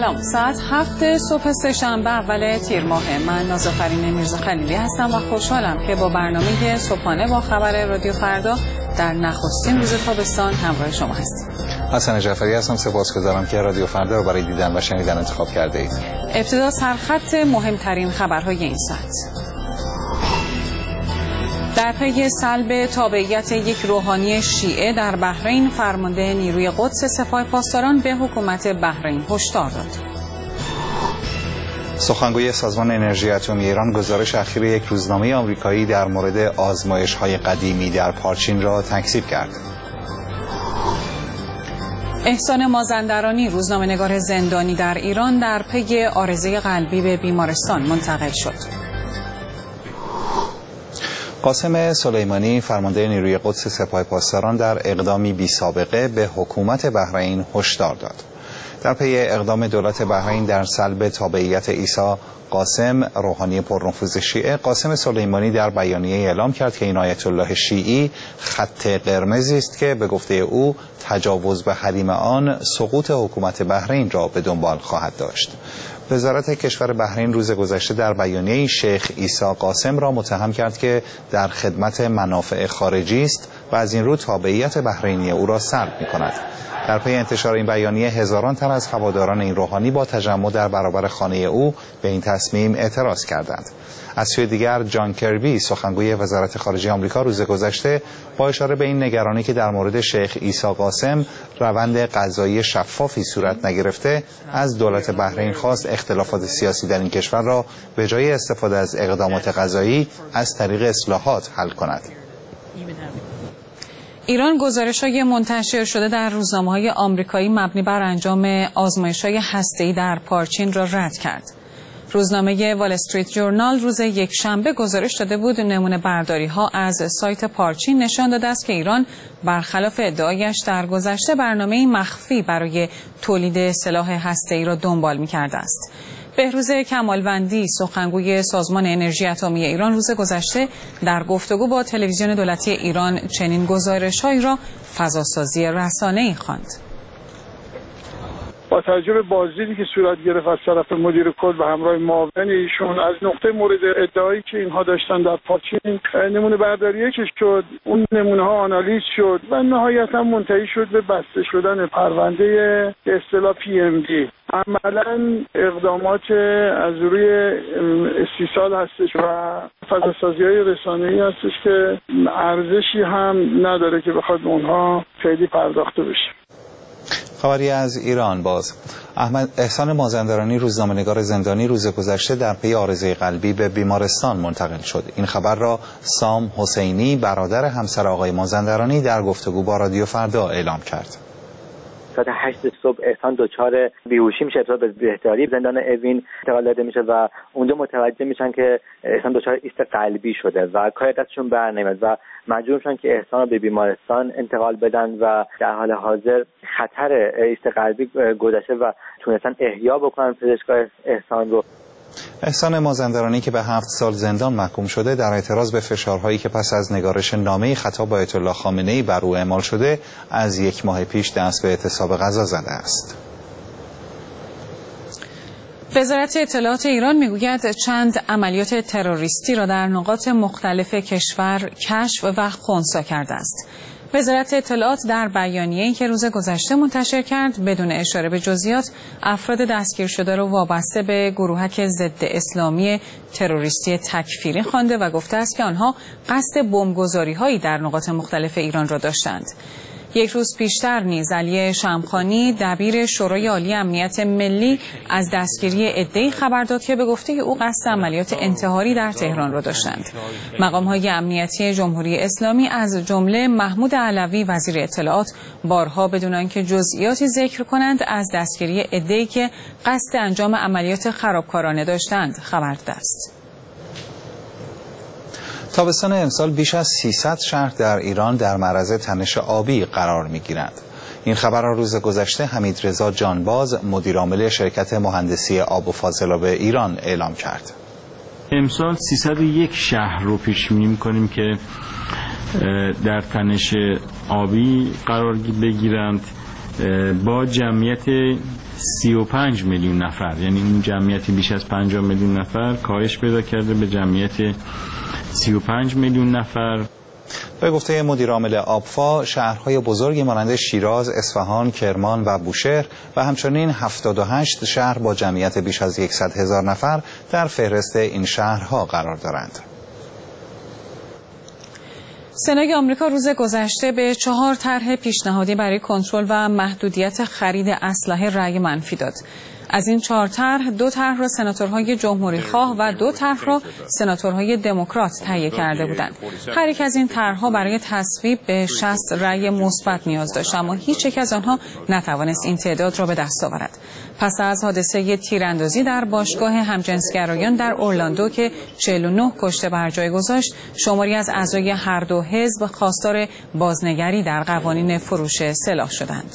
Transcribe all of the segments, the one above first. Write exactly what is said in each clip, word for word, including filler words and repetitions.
سلام، ساعت هفت صبح سه‌شنبه اول تیر ماه. من نازافرین میرزا خلیلی هستم و خوشحالم که با برنامه صبحانه با خبر رادیو فردا در نخستین روز تابستان همراه شما هستیم. حسن جعفری هستم، سپاسگزارم که رادیو فردا رو برای دیدن و شنیدن انتخاب کرده اید. ابتدا سرخط مهمترین خبرهای این ساعت. در پی سلب تابعیت یک روحانی شیعه در بحرین، فرمانده نیروی قدس سپاه پاسداران به حکومت بحرین هشدار داد. سخنگوی سازمان انرژی اتمی ایران گزارش اخیر یک روزنامه آمریکایی در مورد آزمایش‌های قدیمی در پارچین را تکذیب کرد. احسان مازندرانی، روزنامه‌نگار زندانی در ایران، در پی عارضه قلبی به بیمارستان منتقل شد. قاسم سلیمانی، فرمانده نیروی قدس سپاه پاسداران، در اقدامی بی سابقه به حکومت بحرین هشدار داد. در پی اقدام دولت بحرین در سلب تابعیت عیسی قاسم، روحانی پرنفوذ شیعه، قاسم سلیمانی در بیانیه اعلام کرد که این آیت الله شیعی خط قرمزی است که به گفته او تجاوز به حریم آن سقوط حکومت بحرین را به دنبال خواهد داشت. وزارت کشور بحرین روز گذشته در بیانیه شیخ عیسی قاسم را متهم کرد که در خدمت منافع خارجی است و از این رو تابعیت بحرینی او را سلب می‌کند. در پی انتشار این بیانیه، هزاران تن از هواداران این روحانی با تجمع در برابر خانه او به این تصمیم اعتراض کردند. از سوی دیگر، جان کربی، سخنگوی وزارت خارجه آمریکا، روز گذشته با اشاره به این نگرانی که در مورد شیخ عیسی قاسم روند قضایی شفافی صورت نگرفته، از دولت بحرین خواست اختلافات سیاسی در این کشور را به جای استفاده از اقدامات قضایی از طریق اصلاحات حل کند. ایران گزارش‌های منتشر شده در روزنامه‌های آمریکایی مبنی بر انجام آزمایش‌های هسته‌ای در پارچین را رد کرد. روزنامه وال استریت جورنال روز یکشنبه گزارش داده بود نمونه برداری‌ها از سایت پارچین نشان داده است که ایران برخلاف ادعایش در گذشته برنامه‌ای مخفی برای تولید سلاح هسته‌ای را دنبال می‌کرده است. بهروز کمالوندی، سخنگوی سازمان انرژی اتمی ایران، روز گذشته در گفتگو با تلویزیون دولتی ایران چنین گزارش‌هایی را فضاسازی رسانه‌ای خواند. با توجه به بازدیدی که صورت گرفت از طرف مدیر کل و همراه معاون ایشون از نقطه مورد ادعایی که اینها داشتن در پارچین، نمونه برداری که شد، اون نمونه ها آنالیز شد و نهایتا منتهی شد به بسته شدن پرونده به اصطلاح پی ام دی. عملا اقدامات از روی استیصال هستش و فضاسازی‌های رسانه‌ای هستش که ارزشی هم نداره که بخواد اونها خیلی پرداخته بشه. خبری از ایران باز. احمد احسان مازندرانی، روزنامه‌نگار زندانی، روز گذشته در پی عارضه قلبی به بیمارستان منتقل شد. این خبر را سام حسینی، برادر همسر آقای مازندرانی، در گفتگو با رادیو فردا اعلام کرد. ساعت هشت صبح احسان دچار بیهوشی میشه، ابتدا به بهداری زندان اوین انتقال داده میشه و اونجا متوجه میشن که احسان دچار ایست قلبی شده و کار دستشون برنمیاد و مجبور میشن که احسان رو به بیمارستان انتقال بدن و در حال حاضر خطر ایست قلبی گذشته و تونستن احیا بکنن پزشکای احسان رو. احسان مازندرانی که به هفت سال زندان محکوم شده، در اعتراض به فشارهایی که پس از نگارش نامه خطاب آیت الله خامنه‌ای بر او اعمال شده، از یک ماه پیش دست به اعتصاب غذا زده است. وزارت اطلاعات ایران میگوید چند عملیات تروریستی را در نقاط مختلف کشور کشف و خنثی کرده است. وزارت اطلاعات در بیانیه‌ای که روز گذشته منتشر کرد، بدون اشاره به جزئیات، افراد دستگیر شده را وابسته به گروهک ضد اسلامی تروریستی تکفیری خوانده و گفته است که آنها قصد بمبگذاری‌هایی در نقاط مختلف ایران را داشتند. یک روز پیشتر نیز علی شمخانی، دبیر شورای عالی امنیت ملی، از دستگیری عده‌ای خبر داد که به گفته او قصد عملیات انتحاری در تهران را داشتند. مقام‌های امنیتی جمهوری اسلامی از جمله محمود علوی، وزیر اطلاعات، بارها بدون آنکه جزئیاتی ذکر کنند از دستگیری عده‌ای که قصد انجام عملیات خرابکارانه داشتند خبر داده است. تابستان امسال بیش از سیصد شهر در ایران در معرض تنش آبی قرار می‌گیرند. این خبر را روز گذشته حمید رضا جانباز، مدیرعامل شرکت مهندسی آب و فاضلاب ایران اعلام کرد. امسال سیصد و یک شهر رو پیش بینی می‌کنیم که در تنش آبی قرار بگیرند با جمعیت سی و پنج میلیون نفر، یعنی این جمعیت بیش از پنجاه میلیون نفر کاهش پیدا کرده به جمعیت سی و پنج میلیون نفر. به گفته مدیر عامل آبفا، شهرهای بزرگی مانند شیراز، اصفهان، کرمان و بوشهر و همچنین هفتاد و هشت شهر با جمعیت بیش از صد هزار نفر در فهرست این شهرها قرار دارند. سنای آمریکا روز گذشته به چهار طرح پیشنهادی برای کنترل و محدودیت خرید اسلحه رأی منفی داد. از این چهار طرح، دو طرح را سناتورهای جمهوری خواه و دو طرح را سناتورهای دموکرات تهیه کرده بودند. هر یک از این طرحها برای تصویب به شصت رأی مثبت نیاز داشت، اما هیچ یک از آنها نتوانست این تعداد را به دست آورد. پس از حادثه تیراندازی در باشگاه همجنسگرایان در اورلاندو که چهل و نه کشته بر جای گذاشت، شماری از اعضای هر دو حزب خواستار بازنگری در قوانین فروش سلاح شدند.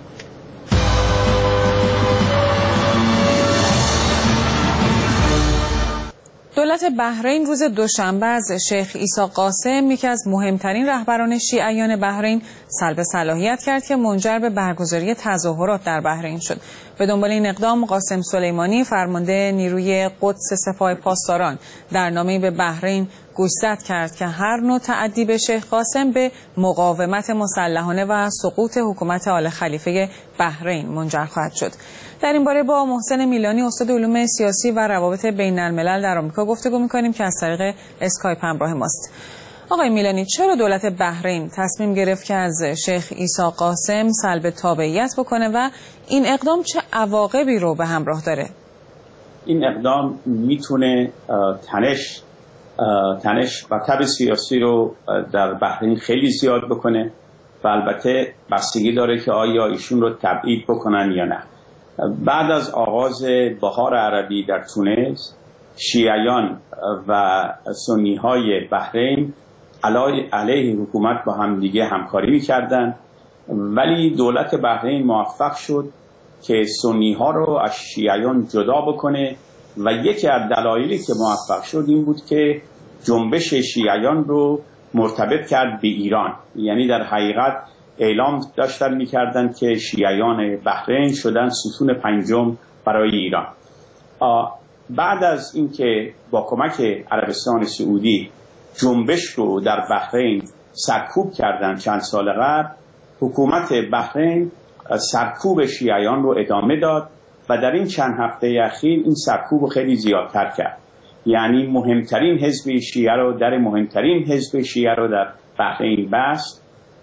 دولت بحرین روز دوشنبه از شیخ عیسی قاسم، یکی از مهمترین رهبران شیعیان بحرین، سلب صلاحیت کرد که منجر به برگزاری تظاهرات در بحرین شد. به دنبال این اقدام، قاسم سلیمانی، فرمانده نیروی قدس سپاه پاسداران، در نامه‌ای به بحرین گوشزد کرد که هر نوع تعدی به شیخ قاسم به مقاومت مسلحانه و سقوط حکومت آل خلیفه بحرین منجر خواهد شد. در این باره با محسن میلانی، استاد علوم سیاسی و روابط بین الملل در آمریکا گفتگو می‌کنیم که از طریق اسکایپ همراه ماست. آقای میلانی، چرا دولت بحرین تصمیم گرفت که از شیخ عیسی قاسم سلب تابعیت بکنه و این اقدام چه عواقبی رو به همراه داره؟ این اقدام میتونه تنش تنش و تب سیاسی رو در بحرین خیلی زیاد بکنه و البته بستگی داره که آیا ایشون رو تبعید بکنن یا نه. بعد از آغاز بهار عربی در تونس، شیعیان و سنی های بحرین علیه حکومت با هم دیگه همکاری می‌کردند، ولی دولت بحرین موفق شد که سنی ها رو از شیعیان جدا بکنه و یکی از دلایلی که موفق شد این بود که جنبش شیعیان رو مرتبط کرد به ایران. یعنی در حقیقت اعلام داشتن می‌کردند که شیعیان بحرین شدن ستون پنجم برای ایران. بعد از اینکه با کمک عربستان سعودی جنبش رو در بحرین سرکوب کردن چند سال قبل، حکومت بحرین سرکوب شیعیان رو ادامه داد و در این چند هفته اخیر این سرکوب رو خیلی زیادتر کرد. یعنی مهمترین حزب شیعه رو در مهمترین حزب شیعه رو در بحرین بست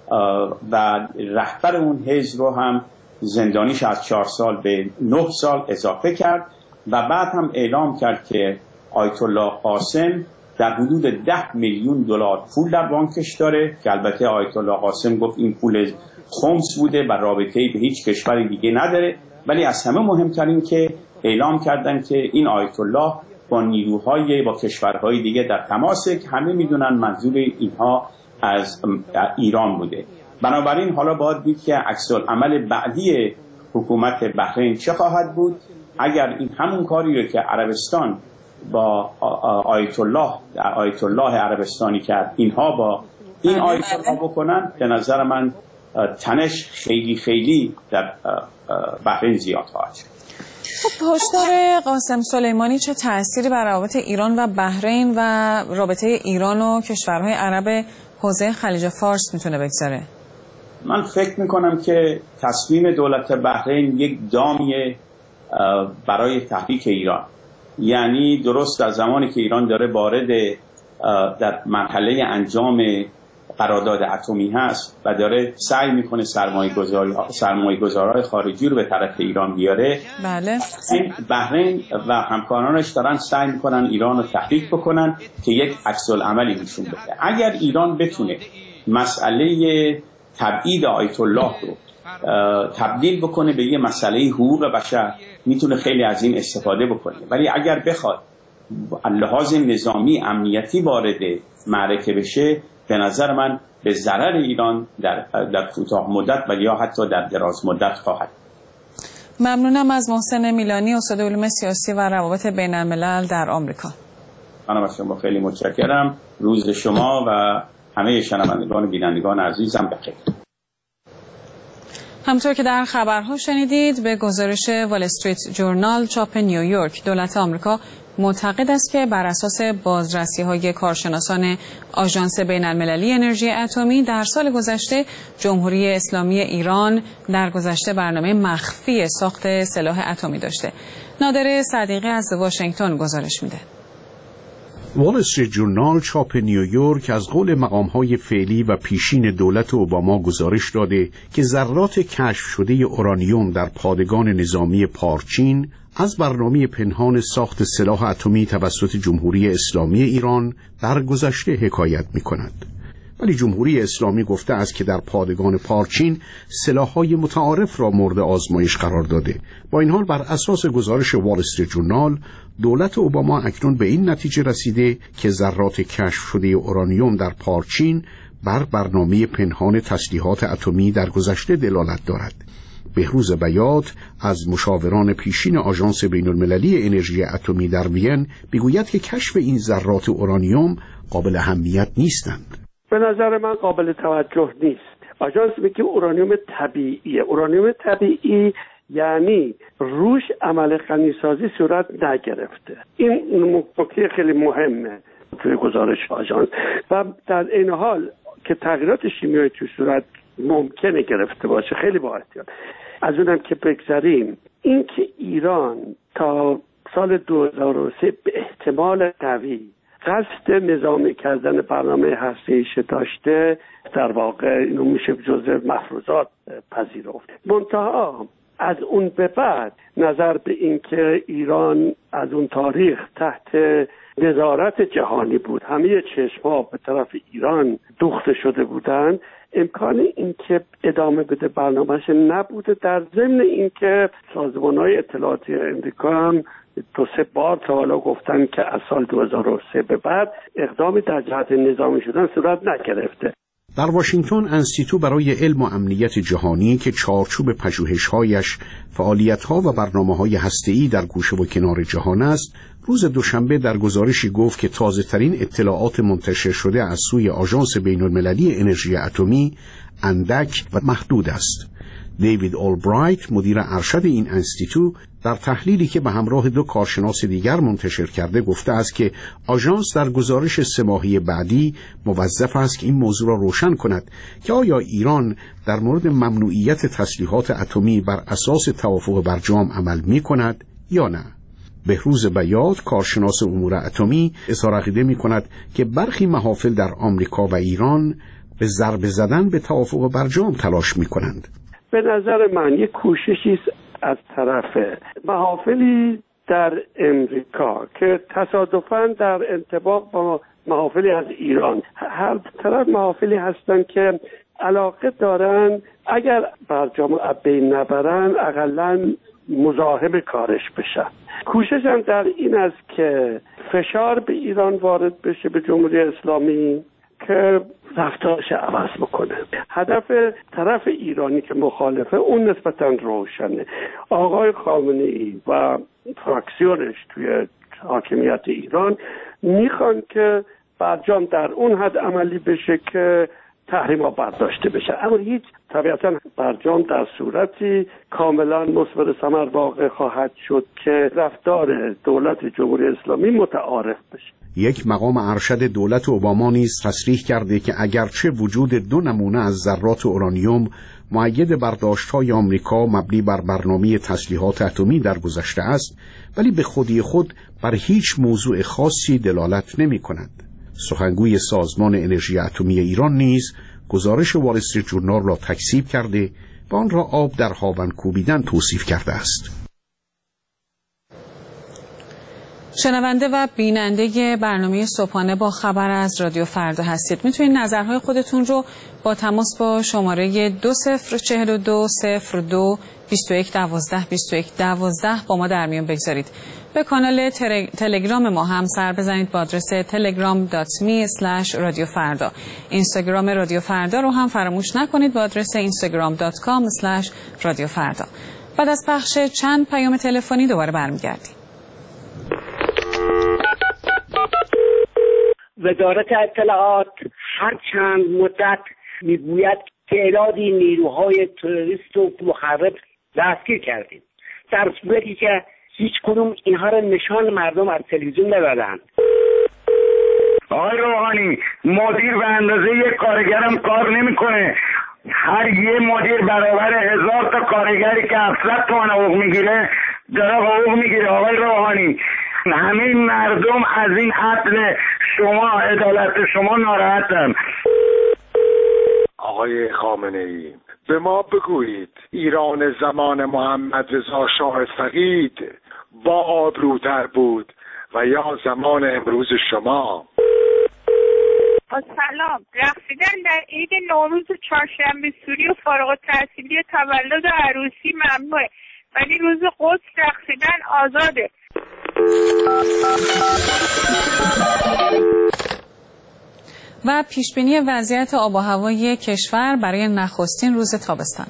و رهبر اون حزب رو هم زندانیش از چهار سال به نه سال اضافه کرد و بعد هم اعلام کرد که آیت الله قاسم در حدود ده میلیون دلار پول در بانکش داره که البته آیت الله قاسم گفت این پول خمس بوده و رابطه‌ای به هیچ کشور دیگه نداره، ولی از همه مهمترین که اعلام کردن که این آیت الله با نیروهای با کشورهای دیگه در تماسه که همه میدونن منظور اینها از ایران بوده. بنابراین حالا باید دید که عکس‌العمل بعدی حکومت بحرین چه خواهد بود. اگر این همون کاری رو که عربستان با آیت الله آیت الله عربستانی کرد، اینها با این آیت الله بکنن، به نظر من تنش خیلی خیلی در بحرین زیاد خواهد شد. خب هشدار قاسم سلیمانی چه تأثیری بر روابط ایران و بحرین و رابطه ایران و کشورهای عرب حوزه خلیج فارس میتونه بگذاره؟ من فکر میکنم که تصمیم دولت بحرین یک دامیه برای تحریک ایران. یعنی درست در زمانی که ایران داره وارد در مرحله انجام قرارداد اتمی هست و داره سعی میکنه سرمایه‌گذاری سرمایه‌گذارهای خارجی رو به طرف ایران بیاره، بله، این بحرین و همکارانش دارن سعی میکنن ایران رو تحریک بکنن که یک عکس‌العملی نشون بده. اگر ایران بتونه مسئله تبعید آیت الله رو تبدیل بکنه به یه مسئله حقوق بشر، میتونه خیلی از این استفاده بکنه. ولی اگر بخواد لحاظ نظامی امنیتی وارد معرکه بشه، به نظر من به ضرر ایران در در کوتاه مدت و یا حتی در دراز مدت خواهد. ممنونم از محسن میلانی، استاد علوم سیاسی و روابط بین الملل در آمریکا. من از شما خیلی متشکرم. روز شما و همه شنوندگان و بینندگان عزیزم بخیر. همونطور که در خبرها شنیدید، به گزارش وال استریت جورنال چاپ نیویورک، دولت آمریکا معتقد است که بر اساس بازرسی‌های کارشناسان آژانس بین‌المللی انرژی اتمی در سال گذشته جمهوری اسلامی ایران در گذشته برنامه مخفی ساخت سلاح اتمی داشته. نادر صدیقی از واشنگتن گزارش میده. وال استریت جورنال چاپ نیویورک از قول مقام‌های فعلی و پیشین دولت اوباما گزارش داده که ذرات کشف شده اورانیوم در پادگان نظامی پارچین از برنامه پنهان ساخت سلاح اتمی توسط جمهوری اسلامی ایران در گذشته حکایت می‌کند. ولی جمهوری اسلامی گفته است که در پادگان پارچین سلاح‌های متعارف را مورد آزمایش قرار داده. با این حال بر اساس گزارش وال استریت جورنال، دولت اوباما اکنون به این نتیجه رسیده که ذرات کشف شده اورانیوم در پارچین بر برنامه پنهان تسلیحات اتمی در گذشته دلالت دارد. بهروز بیات از مشاوران پیشین آژانس بین‌المللی انرژی اتمی در وین میگوید که کشف این ذرات اورانیوم قابل اهمیت نیستند. به نظر من قابل توجه نیست. آژانس میگه اورانیوم طبیعیه. اورانیوم طبیعی یعنی روش عمل غنیسازی صورت نگرفته. این نکته خیلی مهمه توی گزارش آژانس. و در این حال که تغییرات شیمیایی توی صورت ممکنه گرفته باشه، خیلی با احتیاط. از اونم که بگذاریم، این که ایران تا سال دو هزار و سه به احتمال قوی قصد نظامی کردن برنامه هسته‌ایش داشته، در واقع اینو میشه جزء مفروضات پذیرفت. منتها از اون به بعد نظر به این که ایران از اون تاریخ تحت نظارت جهانی بود، همه چشم‌ها به طرف ایران دوخته شده بودن، امکان این که ادامه بده برنامه‌اش نبوده. در ضمن این که سازمان‌های اطلاعاتی امریکا هم دو سه بار تا حالا گفتن که از سال دو هزار و سه به بعد اقدامی در جهت نظامی شدن صورت نگرفته. در واشنگتن انستیتو برای علم و امنیت جهانی که چارچوب پژوهش‌هایش فعالیت‌ها و برنامه‌های هسته‌ای در گوشه و کنار جهان است، روز دوشنبه در گزارشی گفت که تازه‌ترین اطلاعات منتشر شده از سوی آژانس بین‌المللی انرژی اتمی اندک و محدود است. دیوید اولبرایت، مدیر ارشد این انستیتو، در تحلیلی که به همراه دو کارشناس دیگر منتشر کرده گفته است که آژانس در گزارش سه ماهه بعدی موظف است که این موضوع را روشن کند که آیا ایران در مورد ممنوعیت تسلیحات اتمی بر اساس توافق برجام عمل می کند یا نه. بهروز بیات، کارشناس امور اتمی، اظهار عقیده می کند که برخی محافل در آمریکا و ایران به ضربه زدن به توافق برجام تلاش می کنند. به نظر من یک کوششی از طرف محافلی در امریکا که تصادفاً در انطباق با محافلی از ایران، هر طرف محافلی هستند که علاقه دارن اگر برجام بین نبرن اقلاً مزاحم کارش بشن. کوششم در این است که فشار به ایران وارد بشه، به جمهوری اسلامی، که رفتارش عوض بکنه. هدف طرف ایرانی که مخالفه اون نسبتاً روشنه. آقای خامنه‌ای و فراکسیونش توی حاکمیت ایران میخوان که برجام در اون حد عملی بشه که تحریم‌ها برداشته بشه، اما هیچ طبیعتاً برجام در صورتی کاملاً مثمر ثمر واقع خواهد شد که رفتار دولت جمهوری اسلامی متعارف بشه. یک مقام ارشد دولت اوباما نیز تصریح کرده که اگرچه وجود دو نمونه از ذرات اورانیوم مؤید برداشت‌های آمریکا مبنی بر برنامه تسلیحات اتمی در گذشته است، ولی به خودی خود بر هیچ موضوع خاصی دلالت نمی‌کند. سخنگوی سازمان انرژی اتمی ایران نیز گزارش وال استریت جورنال را تکذیب کرده و آن را آب در هاون کوبیدن توصیف کرده است. شنونده و بیننده برنامه صبحانه با خبر از رادیو فردا هستید. میتونید نظرهای خودتون رو با تماس با شماره دو صفر چهل و دو صفر دو بیست و یک دوازده بیست و یک دوازده با ما در میون بگذارید. به کانال تلگرام ما هم سر بزنید با آدرس تلگرام دات می اسلش رادیو فردا. اینستاگرام رادیو فردا رو هم فراموش نکنید با آدرس اینستاگرام دات کام اسلش رادیو فردا. بعد از پخش چند پیام تلفنی دوباره برمیگردیم. وزارت اطلاعات هر چند مدت میگوید تعدادی نیروهای تروریست و مخرب دستگیر کردیم، در صورتی که هیچ کدوم اینها را نشان مردم از تلویزیون ندادن. آقای روحانی، مدیر به اندازه یک کارگرم کار نمیکنه. هر یه مدیر برابر هزار تا کارگری که هفتصد تومن حقوق میگیره داره حقوق میگیره. آقای روحانی، همه مردم از این عدل شما، عدالت شما ناراحتن. آقای خامنه ای، به ما بگویید ایران زمان محمد رضا شاه فقید با آبروتر بود و یا زمان امروز شما؟ سلام. رقصیدن در عید نوروز و چهارشنبه سوری و فارغ التحصیلی و تولد و عروسی ممنوعه، ولی روز قدس رقصیدن آزاده. و پیشبینی وضعیت آب و هوای کشور برای نخستین روز تابستان.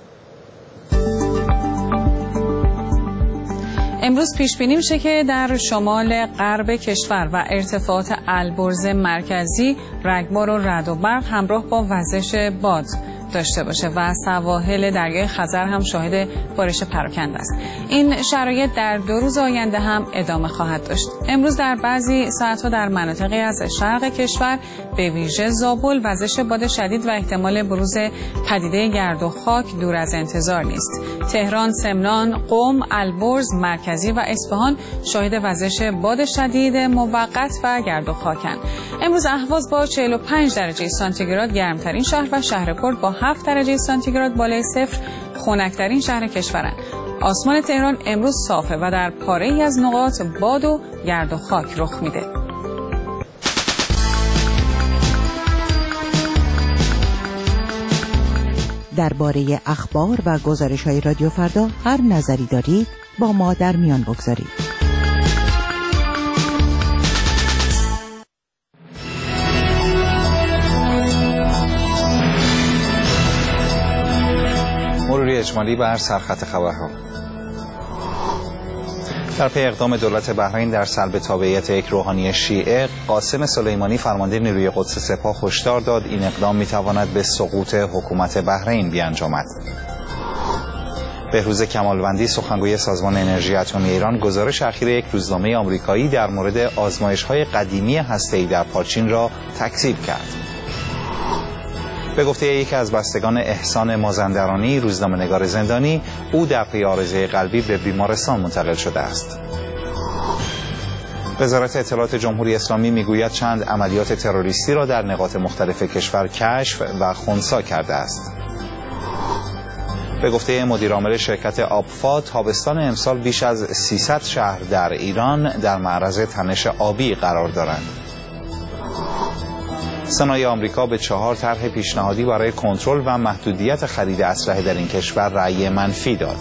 امروز پیش بینی میشه که در شمال غرب کشور و ارتفاعات البرز مرکزی رگبار و رعد و برق همراه با وزش باد داشته باشه و سواحل دریای خزر هم شاهد بارش پراکنده است. این شرایط در دو روز آینده هم ادامه خواهد داشت. امروز در بعضی ساعت‌ها در مناطقی از شرق کشور به ویژه زابل وزش باد شدید و احتمال بروز پدیده گرد و خاک دور از انتظار نیست. تهران، سمنان، قم، البرز، مرکزی و اصفهان شاهد وزش باد شدید موقت و گرد و خاکن. امروز اهواز با چهل و پنج درجه سانتیگراد گرمترین شهر و شهرکرد با هفت درجه سانتیگراد بالای صفر خنک‌ترین شهر کشورند. آسمان تهران امروز صافه و در پاره‌ای از نقاط باد و گرد و خاک رخ میده. درباره اخبار و گزارش‌های رادیو فردا هر نظری دارید با ما در میان بگذارید. مروری اجمالی بر سرخط خبرها. در پی اقدام دولت بحرین در سلب تابعیت یک روحانی شیعه، قاسم سلیمانی فرمانده نیروی قدس سپاه هشدار داد این اقدام میتواند به سقوط حکومت بحرین بیانجامد. بهروز کمالوندی سخنگوی سازمان انرژی اتمی ایران گزارش اخیر یک روزنامه آمریکایی در مورد آزمایش‌های قدیمی هسته‌ای در پارچین را تکذیب کرد. به گفته یکی از بستگان احسان مازندرانی، روزنامه‌نگار زندانی، او در پی عارضه قلبی به بیمارستان منتقل شده است. وزارت اطلاعات جمهوری اسلامی میگوید چند عملیات تروریستی را در نقاط مختلف کشور کشف و خنثی کرده است. به گفته مدیر عامل شرکت آبفا، تابستان امسال بیش از سیصد شهر در ایران در معرض تنش آبی قرار دارند. سنای آمریکا به چهار طرح پیشنهادی برای کنترل و محدودیت خرید اسلحه در این کشور رأی منفی داد.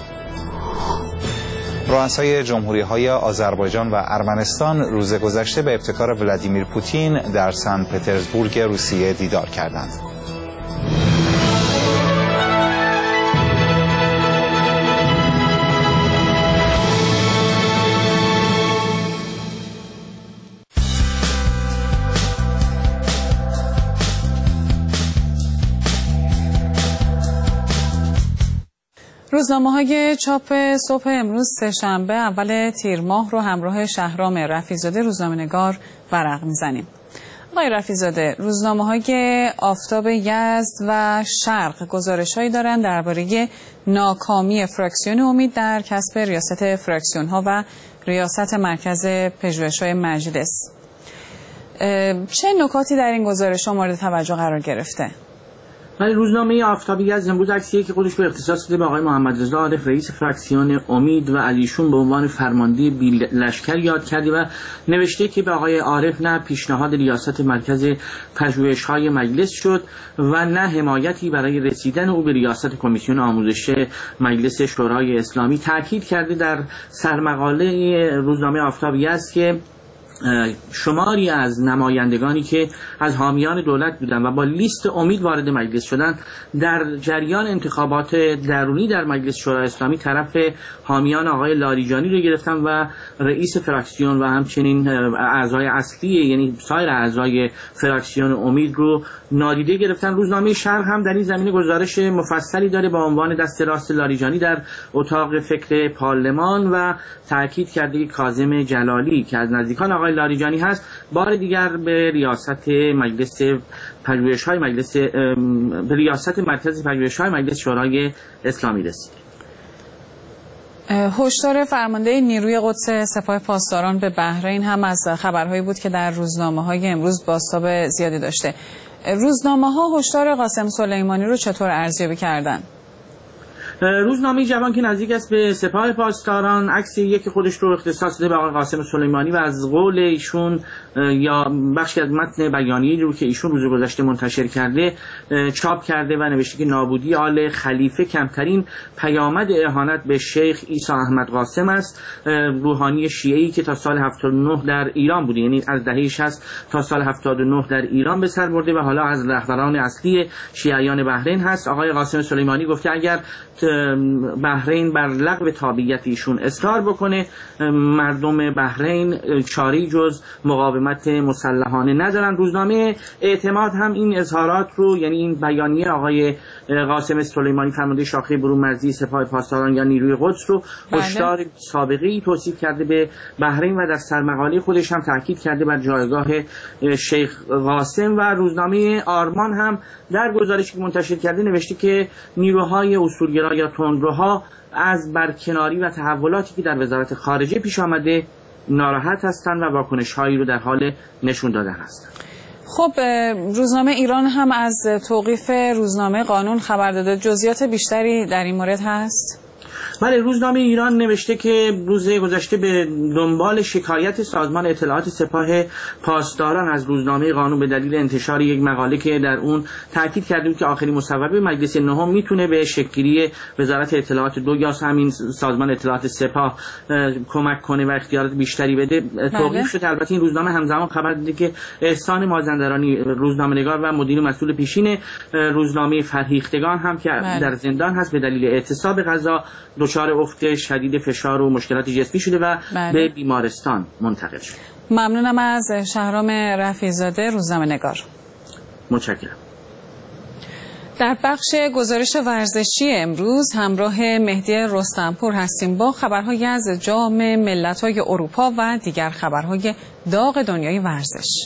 رؤسای جمهوری‌های آذربایجان و ارمنستان روز گذشته به ابتکار ولادیمیر پوتین در سن پترزبورگ روسیه دیدار کردند. روزنامه‌های چاپ صبح امروز سه‌شنبه اول تیر ماه رو همراه شهرام رفیع‌زاده روزنامه‌نگار ورق می‌زنیم. آقای رفیع‌زاده، روزنامه‌های آفتاب یزد و شرق گزارش‌هایی دارند درباره ناکامی فراکسیون امید در کسب ریاست فراکسیون‌ها و ریاست مرکز پژوهش‌های مجلس. چه نکاتی در این گزارش‌ها مورد توجه قرار گرفته؟ ولی روزنامه آفتابی از امروز عکسیه که خودش رو اختصاص داده به آقای محمد رضا عارف رئیس فراکسیون امید و علیشون به عنوان فرمانده بی لشکر یاد کرده و نوشته که به آقای عارف نه پیشنهاد ریاست مرکز پژوهش‌های مجلس شد و نه حمایتی برای رسیدن او به ریاست کمیسیون آموزش مجلس شورای اسلامی. تاکید کرده در سرمقاله روزنامه آفتابی است که شماری از نمایندگانی که از حامیان دولت بودند و با لیست امید وارد مجلس شدند در جریان انتخابات درونی در مجلس شورای اسلامی طرف حامیان آقای لاریجانی رو گرفتن و رئیس فراکسیون و همچنین اعضای اصلی یعنی سایر اعضای فراکسیون امید رو نادیده گرفتن. روزنامه شرق هم در این زمینه گزارش مفصلی داره با عنوان دست راست لاریجانی در اتاق فکر پارلمان و تاکید کرده که کاظم جلالی که از نزدیکان آقای لاریجانی هست بار دیگر به ریاست مجلس پژوهش‌های مجلس به ریاست مرکز پژوهش‌های مجلس شورای اسلامی رسید. هشدار فرمانده نیروی قدس سپاه پاسداران به بحرین هم از خبرهایی بود که در روزنامه‌های امروز بازتاب زیادی داشته. روزنامه‌ها هشدار قاسم سلیمانی رو چطور ارزیابی کردن؟ روزنامه جوان که نزدیک است به سپاه پاسداران عکس یک خودش رو اختصاص داده به آقای قاسم سلیمانی و از قول ایشون یا بخشی از متن بیانیه‌ای رو که ایشون روز گذشته منتشر کرده چاپ کرده و نوشته که نابودی آل خلیفه کمترین پیامد اهانت به شیخ عیسی احمد قاسم است. روحانی شیعه‌ای که تا سال هفتاد و نه در ایران بوده، یعنی از دهه شصت تا سال هفتاد و نه در ایران به سر برده و حالا از رهبران اصلی شیعیان بحرین هست. آقای قاسم سلیمانی گفته اگر بحرین بر لغو تابعیت ایشون اصرار بکنه مردم بحرین چاری جز مقاومت مسلحانه ندارن. روزنامه اعتماد هم این اظهارات رو یعنی این بیانیه آقای قاسم سلیمانی فرمانده شاخه برون مرزی سپاه پاسداران یا نیروی قدس رو هشدار سابقه‌ای توصیف کرده به بحرین و در سرمقاله خودش هم تاکید کرده بر جایگاه شیخ قاسم. و روزنامه آرمان هم در گزارشی که منتشر کرده نوشته که نیروهای اصولگرا یا تندروها از برکناری و تحولاتی که در وزارت خارجه پیش آمده ناراحت هستند و واکنش‌هایی رو در حال نشون دادن هستند. خب روزنامه ایران هم از توقیف روزنامه قانون خبر داده. جزئیات بیشتری در این مورد هست؟ بله، روزنامه ایران نوشته که روز گذشته به دنبال شکایت سازمان اطلاعات سپاه پاسداران از روزنامه قانون به دلیل انتشار یک مقاله که در اون تاکید کرده بود که آخرین مصوبه مجلس نهم میتونه به شکل‌گیری وزارت اطلاعات دو یا همین سازمان اطلاعات سپاه کمک کنه و اختیارات بیشتری بده توقیف شد. البته این روزنامه همزمان خبر داده که احسان مازندرانی روزنامه‌نگار و مدیر مسئول پیشین روزنامه فرهیختگان هم که بله. در زندان هست به دلیل اعتصاب غذا دچار افت شدید فشار و مشکلات جسمی شده و بله. به بیمارستان منتقل شده. ممنونم از شهرام رفیع‌زاده روزنامه‌نگار. متشکرم. در بخش گزارش ورزشی امروز همراه مهدی رستمپور هستیم با خبرهای از جام ملت‌های اروپا و دیگر خبرهای داغ دنیای ورزش.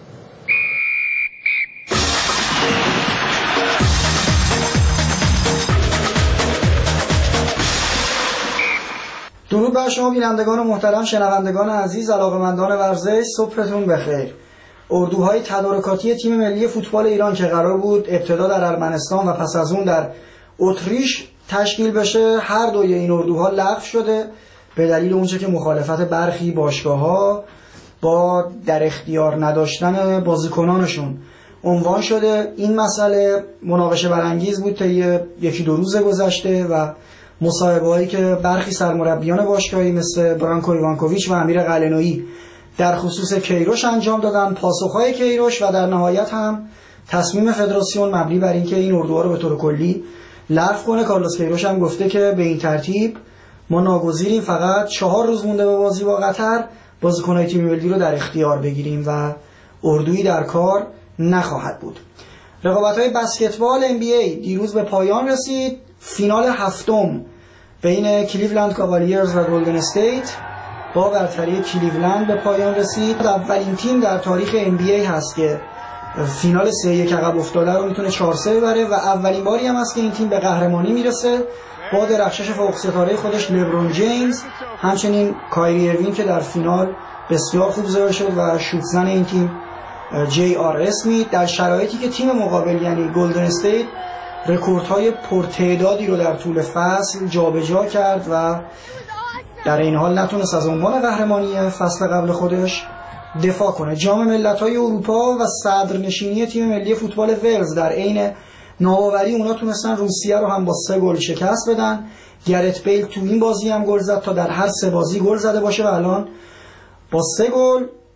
درود بر شما بینندگان و محترم شنوندگان عزیز علاقه‌مندان ورزش، صبحتون بخیر. اردوهای تدارکاتی تیم ملی فوتبال ایران که قرار بود ابتدا در ارمنستان و پس از اون در اتریش تشکیل بشه، هر دوی این اردوها لغو شده به دلیل اونچه که مخالفت برخی باشگاه‌ها با در اختیار نداشتن بازیکنانشون عنوان شده. این مسئله مناقشه برانگیز بود تا یکی دو روز گذشته و مصاحبه‌هایی که برخی سرمربیان باشگاهی مثل برانکو ایوانکوویچ و امیر قلعه‌نویی در خصوص کیروش انجام دادن، پاسخهای کیروش و در نهایت هم تصمیم فدراسیون مبنی بر اینکه این اردوها رو به طور کلی لغو کنه. کارلوس کیروش هم گفته که به این ترتیب ما ناگزیریم فقط چهار روز مونده به بازی با قطر بازیکن‌های تیم ملی رو در اختیار بگیریم و اردویی در کار نخواهد بود. رقابت‌های بسکتبال ام بی ای دیروز به پایان رسید. فینال هفتم بین کلیولند کاوالیرز و گلدن استیت با برتری کلیولند به پایان رسید. اولین تیم در تاریخ ام بی ای هست که فینال سه یک عقب افتاده رو میتونه چهار سه ببره و اولین باری هم هست که این تیم به قهرمانی میرسه با درخشش فوق ستاره خودش لبرون جیمز، همچنین کایری اروین که در فینال بسیار خوب ظاهر شد و شوتزن این تیم جی آر اسمیت، در شرایطی که تیم مقابل یعنی گلدن استیت رکوردهای پرتعدادی رو در طول فصل جابجا کرد و در این حال نتونست از عنوان قهرمانی فصل قبل خودش دفاع کنه. جام ملت‌های اروپا و صدرنشینی تیم ملی فوتبال ولز در عین نوآوری اونا تونستن روسیه رو هم با سه گل شکست بدن. گرت بیل تو این بازی هم گل زد تا در هر سه بازی گل زده باشه و الان با سه گل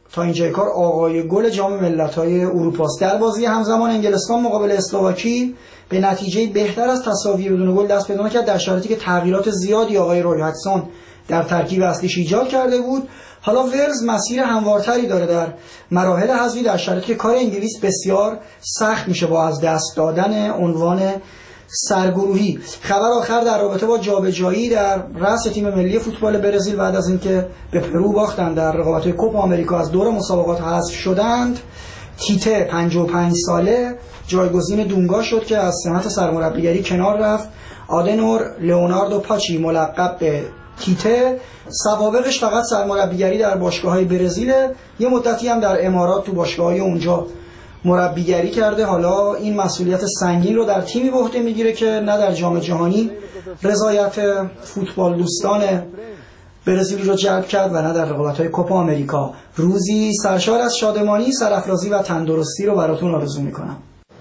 تا اینجای کار آقای گل جام ملت‌های اروپا است. در بازی همزمان انگلستان مقابل اسلواکی به نتیجه بهتر از تساوی بدون گل دست پیدا کرد، در شرایطی که تغییرات زیادی آقای روی هاتسون در ترکیب اصلیش ایجاد کرده بود. حالا ولز مسیر هموارتری داره در مراحل حذفی، در شرایطی که کار انگلیس بسیار سخت میشه با از دست دادن عنوان سرگروهی. خبر آخر در رابطه با جابجایی در رأس تیم ملی فوتبال برزیل بعد از اینکه به پرو باختن در رقابت‌های کوپا آمریکا از دور مسابقات حذف شدند، تیته پنجاه و پنج ساله جایگزین دونگا شد که از سمت سرمربیگری کنار رفت. آدنور لئوناردو پاچی ملقب به تیته، سوابقش فقط سرمربیگری در باشگاه‌های برزیل، یه مدتی هم در امارات تو باشگاه‌های اونجا مربیگری کرده. حالا این مسئولیت سنگین رو در تیمی به عهده میگیره که نه در جام جهانی رضایت فوتبال دوستان برزیل رو جلب کرد و نه در رقابت‌های کوپا آمریکا. روزی سرشار از شادمانی، سرافرازی و تندرستی رو براتون آرزو میکنم.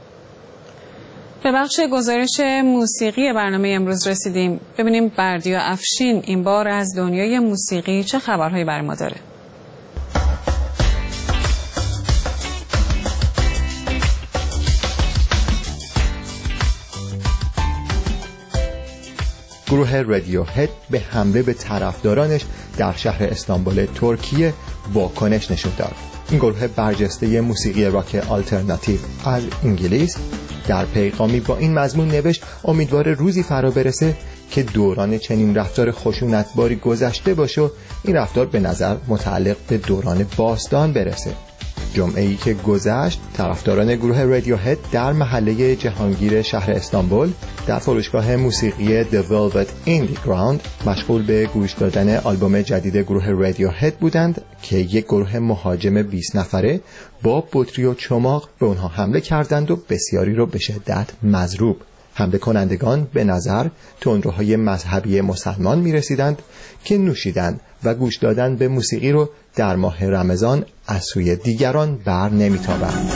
به بخش گزارش موسیقی برنامه امروز رسیدیم. ببینیم بردیا افشین این بار از دنیای موسیقی چه خبرهایی برای ما داره. گروه رادیو هد به حمله به طرفدارانش در شهر استانبول ترکیه واکنش نشون داد. این گروه برجسته موسیقی راک آلترناتیو از انگلیس در پیغامی با این مضمون نوشت امیدوار روزی فرا برسه که دوران چنین رفتار خشونتباری گذشته باشه و این رفتار به نظر متعلق به دوران باستان برسه. جمعه‌ای که گذشت طرفداران گروه رادیوهد در محله جهانگیر شهر استانبول در فروشگاه موسیقی The Velvet Underground مشغول به گوش دادن آلبوم جدید گروه رادیوهد بودند که یک گروه مهاجم بیست نفره با بطری و چماق به اونها حمله کردند و بسیاری رو به شدت مضروب. حمله کنندگان به نظر تندروهای مذهبی مسلمان می رسیدند که نوشیدند و گوش دادن به موسیقی رو در ماه رمضان از سوی دیگران بر نمی تابند.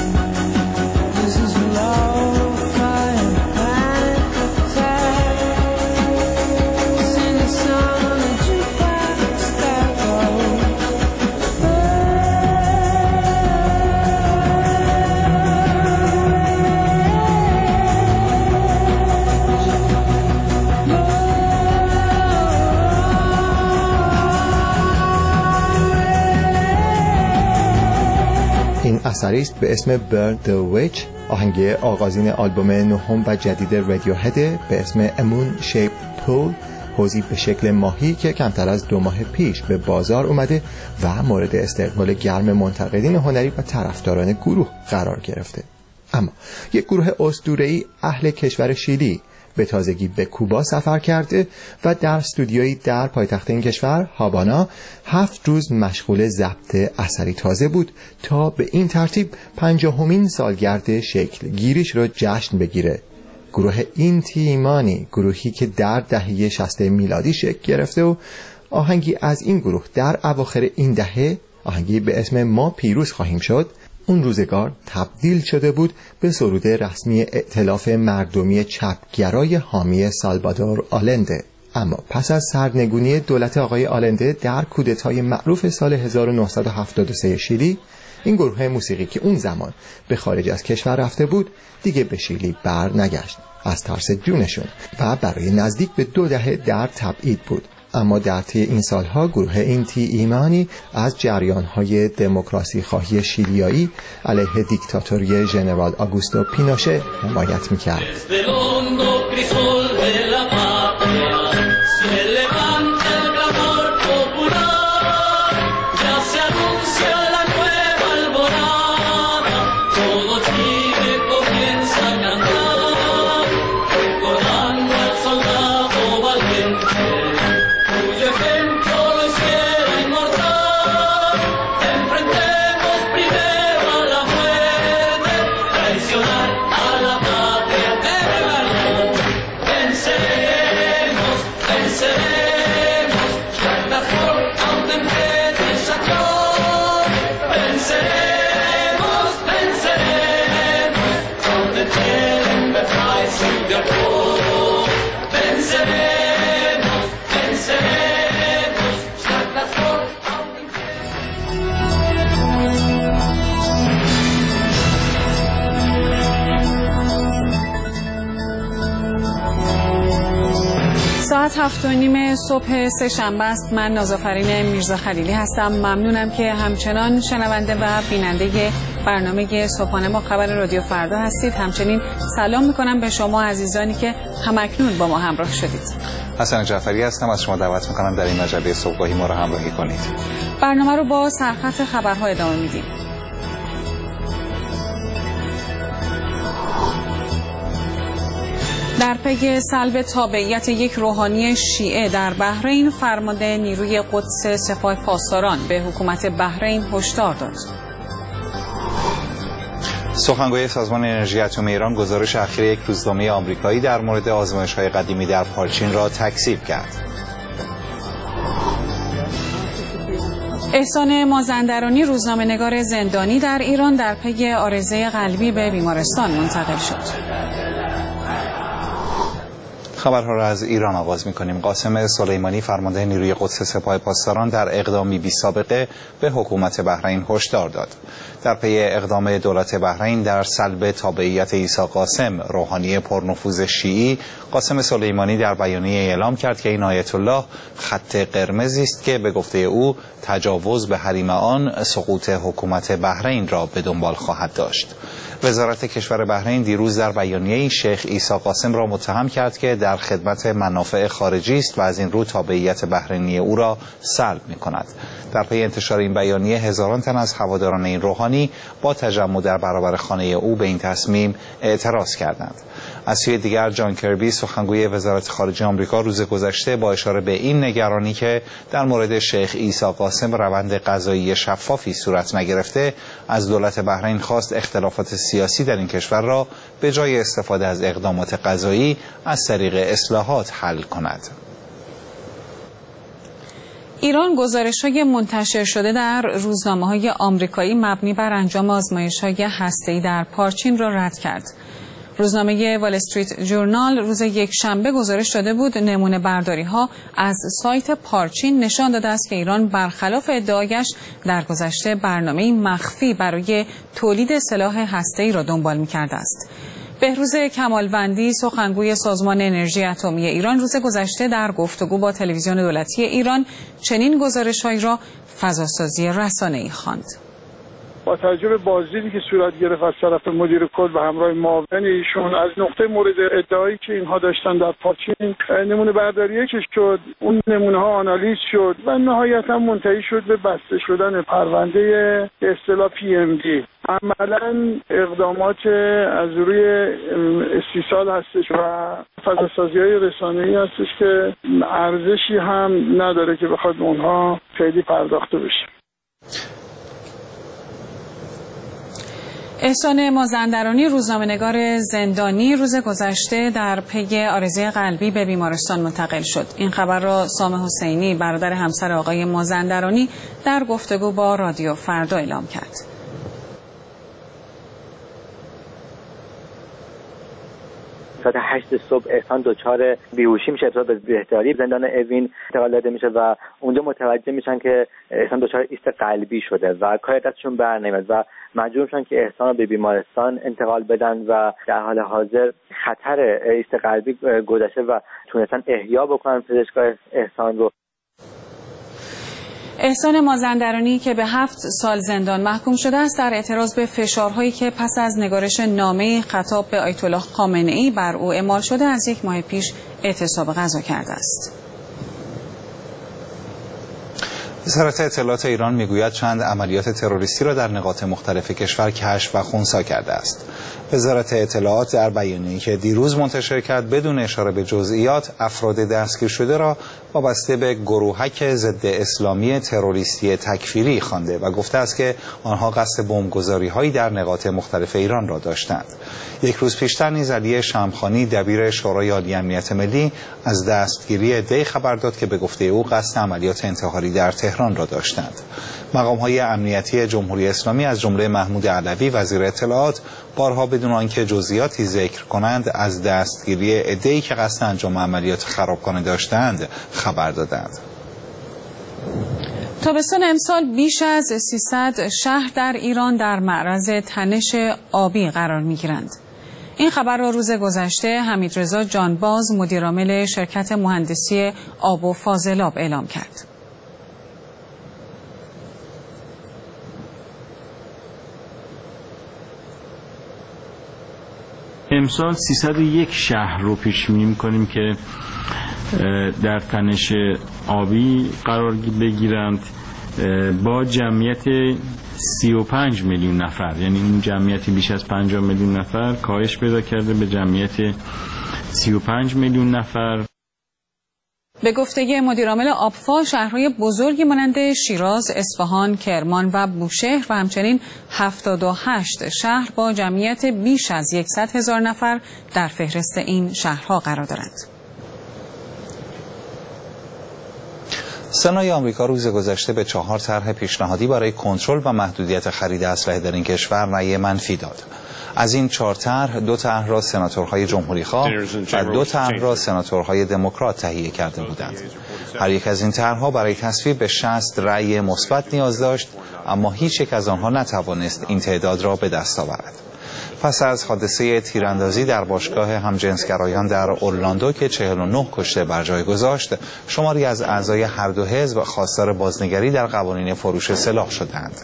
اثری است به اسم Burn the Witch، آهنگ آغازین آلبوم نهم و جدید رادیوهد به اسم A Moon Shaped Pool، حوضی به شکل ماهی که کمتر از دو ماه پیش به بازار اومده و مورد استقبال گرم منتقدین هنری و طرفداران گروه قرار گرفته. اما یک گروه اسطوره‌ای اهل کشور شیلی به تازگی به کوبا سفر کرده و در استودیویی در پایتخت این کشور هاوانا هفت روز مشغول ضبط اثری تازه بود تا به این ترتیب پنجاهمین سالگرد شکل گیریش را جشن بگیره. گروه اینتی ایمانی، گروهی که در دهه شصت میلادی شکل گرفته و آهنگی از این گروه در اواخر این دهه، آهنگی به اسم ما پیروز خواهیم شد، اون روزگار تبدیل شده بود به سرود رسمی ائتلاف مردمی چپگرای حامی سالوادور آلنده. اما پس از سرنگونی دولت آقای آلنده در کودتای معروف سال هزار و نهصد و هفتاد و سه شیلی، این گروه موسیقی که اون زمان به خارج از کشور رفته بود دیگه به شیلی بر نگشت از ترس جونشون و برای نزدیک به دو دهه در تبعید بود. اما در طی این سالها گروه اینتی ایمانی از جریان‌های دموکراسی خواهی شیلیایی علیه دیکتاتوری ژنرال آگوستو پینوشه حمایت می‌کرد. ساعت هفت و نیم صبح سه شنبه است. من نازافرین میرزا خلیلی هستم. ممنونم که همچنان شنونده و بیننده برنامه صبحانه ما خبر رادیو فردا هستید. همچنین سلام میکنم به شما عزیزانی که همکنون با ما همراه شدید. حسن جعفری هستم. از شما دعوت میکنم در این مجله صبحگاهی ما را همراهی کنید. برنامه رو با سرخط خبرها ادامه میدیم. در پی سلب تابعیت یک روحانی شیعه در بحرین، فرمانده نیروی قدس سپاه پاسداران به حکومت بحرین هشدار داد. سخنگوی سازمان انرژی اتمی ایران گزارش اخیر یک روزنامه آمریکایی در مورد آزمایش‌های قدیمی در پارچین را تکذیب کرد. احسان مازندرانی، روزنامه‌نگار زندانی در ایران، در پی عارضه قلبی به بیمارستان منتقل شد. خبرها را از ایران آغاز می‌کنیم. قاسم سلیمانی، فرمانده نیروی قدس سپاه پاسداران، در اقدامی بی سابقه به حکومت بحرین هشدار داد. در پی اقدام دولت بحرین در سلب تابعیت عیسی قاسم، روحانی پرنفوذ شیعی، قاسم سلیمانی در بیانیه اعلام کرد که این آیت الله خط قرمزی است که به گفته او تجاوز به حریم آن سقوط حکومت بحرین را به دنبال خواهد داشت. وزارت کشور بحرین دیروز در بیانیه‌ای شیخ عیسی قاسم را متهم کرد که در خدمت منافع خارجی است و از این رو تابعیت بحرینی او را سلب می‌کند. در پی انتشار این بیانیه، هزاران تن از هواداران این روحانی با تجمع در برابر خانه او به این تصمیم اعتراض کردند. از سوی دیگر، جان کربی، سخنگوی وزارت خارجه آمریکا، روز گذشته با اشاره به این نگرانی که در مورد شیخ عیسی قاسم روند قضایی شفافی صورت نگرفته، از دولت بحرین خواست اختلافات سیاسی در این کشور را به جای استفاده از اقدامات قضایی از طریق اصلاحات حل کند. ایران گزارش‌های منتشر شده در روزنامه‌های آمریکایی مبنی بر انجام آزمایش‌های هسته‌ای در پارچین را رد کرد. روزنامه وال استریت جورنال روز یکشنبه گزارش داده بود نمونه برداری‌ها از سایت پارچین نشان داده است که ایران برخلاف ادعایش در گذشته برنامه‌ای مخفی برای تولید سلاح هسته‌ای را دنبال می‌کرده است. بهروز کمالوندی، سخنگوی سازمان انرژی اتمی ایران، روز گذشته در گفتگو با تلویزیون دولتی ایران چنین گزارش‌هایی را فضاسازی رسانه‌ای خواند. با توجه به بازدیدی که صورت گرفت از طرف مدیر کل و همراه معاون ایشون از نقطه مورد ادعایی که اینها داشتن در پارچین، نمونه برداری که شد، اون نمونه ها آنالیز شد و نهایتا منتهی شد به بسته شدن پرونده به اصطلاح پی ام دی. عملا اقدامات از روی استیصال هستش و فضاسازی‌های رسانه‌ای هستش که ارزشی هم نداره که بخواد اونها خیلی پرداخته بشه. احسان مازندرانی، روزنامه‌نگار زندانی، روز گذشته در پی عارضه قلبی به بیمارستان منتقل شد. این خبر را سام حسینی، برادر همسر آقای مازندرانی، در گفتگو با رادیو فردا اعلام کرد. ساعت هشت صبح احسان دچار بیهوشی میشه، ابتدا به بهداری زندان اوین انتقال داده میشه و اونجا متوجه میشن که احسان دچار ایست قلبی شده و کار دستشون بر نمیاد و مجبور میشن که احسان رو به بیمارستان انتقال بدن و در حال حاضر خطر ایست قلبی گذشته و تونستن احیا بکنن پزشکای احسان رو. احسان مازندرانی که به هفت سال زندان محکوم شده است، در اعتراض به فشارهایی که پس از نگارش نامه خطاب به آیت الله خامنه‌ای بر او اعمال شده از یک ماه پیش اعتصاب غذا کرده است. وزارت اطلاعات ایران میگوید چند عملیات تروریستی را در نقاط مختلف کشور کشف و خنثی کرده است. وزارت اطلاعات در بیانیه‌ای که دیروز منتشر کرد بدون اشاره به جزئیات، افراد دستگیر شده را وابسته به گروهک ضد اسلامی تروریستی تکفیری خوانده و گفته است که آنها قصد بمبگذاری‌هایی در نقاط مختلف ایران را داشتند. یک روز پیشتر نیز علی شمخانی، دبیر شورای عالی امنیت ملی، از دستگیری دی خبر داد که به گفته او قصد عملیات انتحاری در تهران را داشتند. مقام‌های امنیتی جمهوری اسلامی از جمله محمود علوی وزیر اطلاعات بارها بدون آنکه جزئیاتی ذکر کنند از دستگیری عده‌ای که قصد انجام عملیات خرابکانه داشتند خبر دادند. تابستان امسال بیش از سیصد شهر در ایران در معرض تنش آبی قرار می‌گیرند. این خبر را روز گذشته حمیدرضا جانباز مدیرعامل شرکت مهندسی آب و فاضلاب اعلام کرد. امسال سیصد و یک شهر رو پیش بینی می‌کنیم که در تنش آبی قرار بگیرند با جمعیت سی و پنج میلیون نفر، یعنی این جمعیتی بیش از پنجاه میلیون نفر کاهش پیدا کرده به جمعیت سی و پنج میلیون نفر. به گفته مدیرعامل آبفا، شهرهای بزرگی مانند شیراز، اصفهان، کرمان و بوشهر و همچنین هفتاد و هشت شهر با جمعیت بیش از صد هزار نفر در فهرست این شهرها قرار دارند. سنای آمریکا روز گذشته به چهار طرح پیشنهادی برای کنترل و محدودیت خرید اسلحه در این کشور رأی منفی داد. از این چهار طرح دو طرح را سناتورهای جمهوری‌خواه و دو طرح را سناتورهای دموکرات تهیه کرده بودند. هر یک از این طرح‌ها برای تصویب به شصت رأی مثبت نیاز داشت، اما هیچ یک از آنها نتوانست این تعداد را به دست آورد. پس از حادثه تیراندازی در باشگاه همجنسگرایان در اورلاندو که چهل و نه کشته بر جای گذاشت، شماری از اعضای هر دو حزب خواستار بازنگری در قوانین فروش سلاح شدند.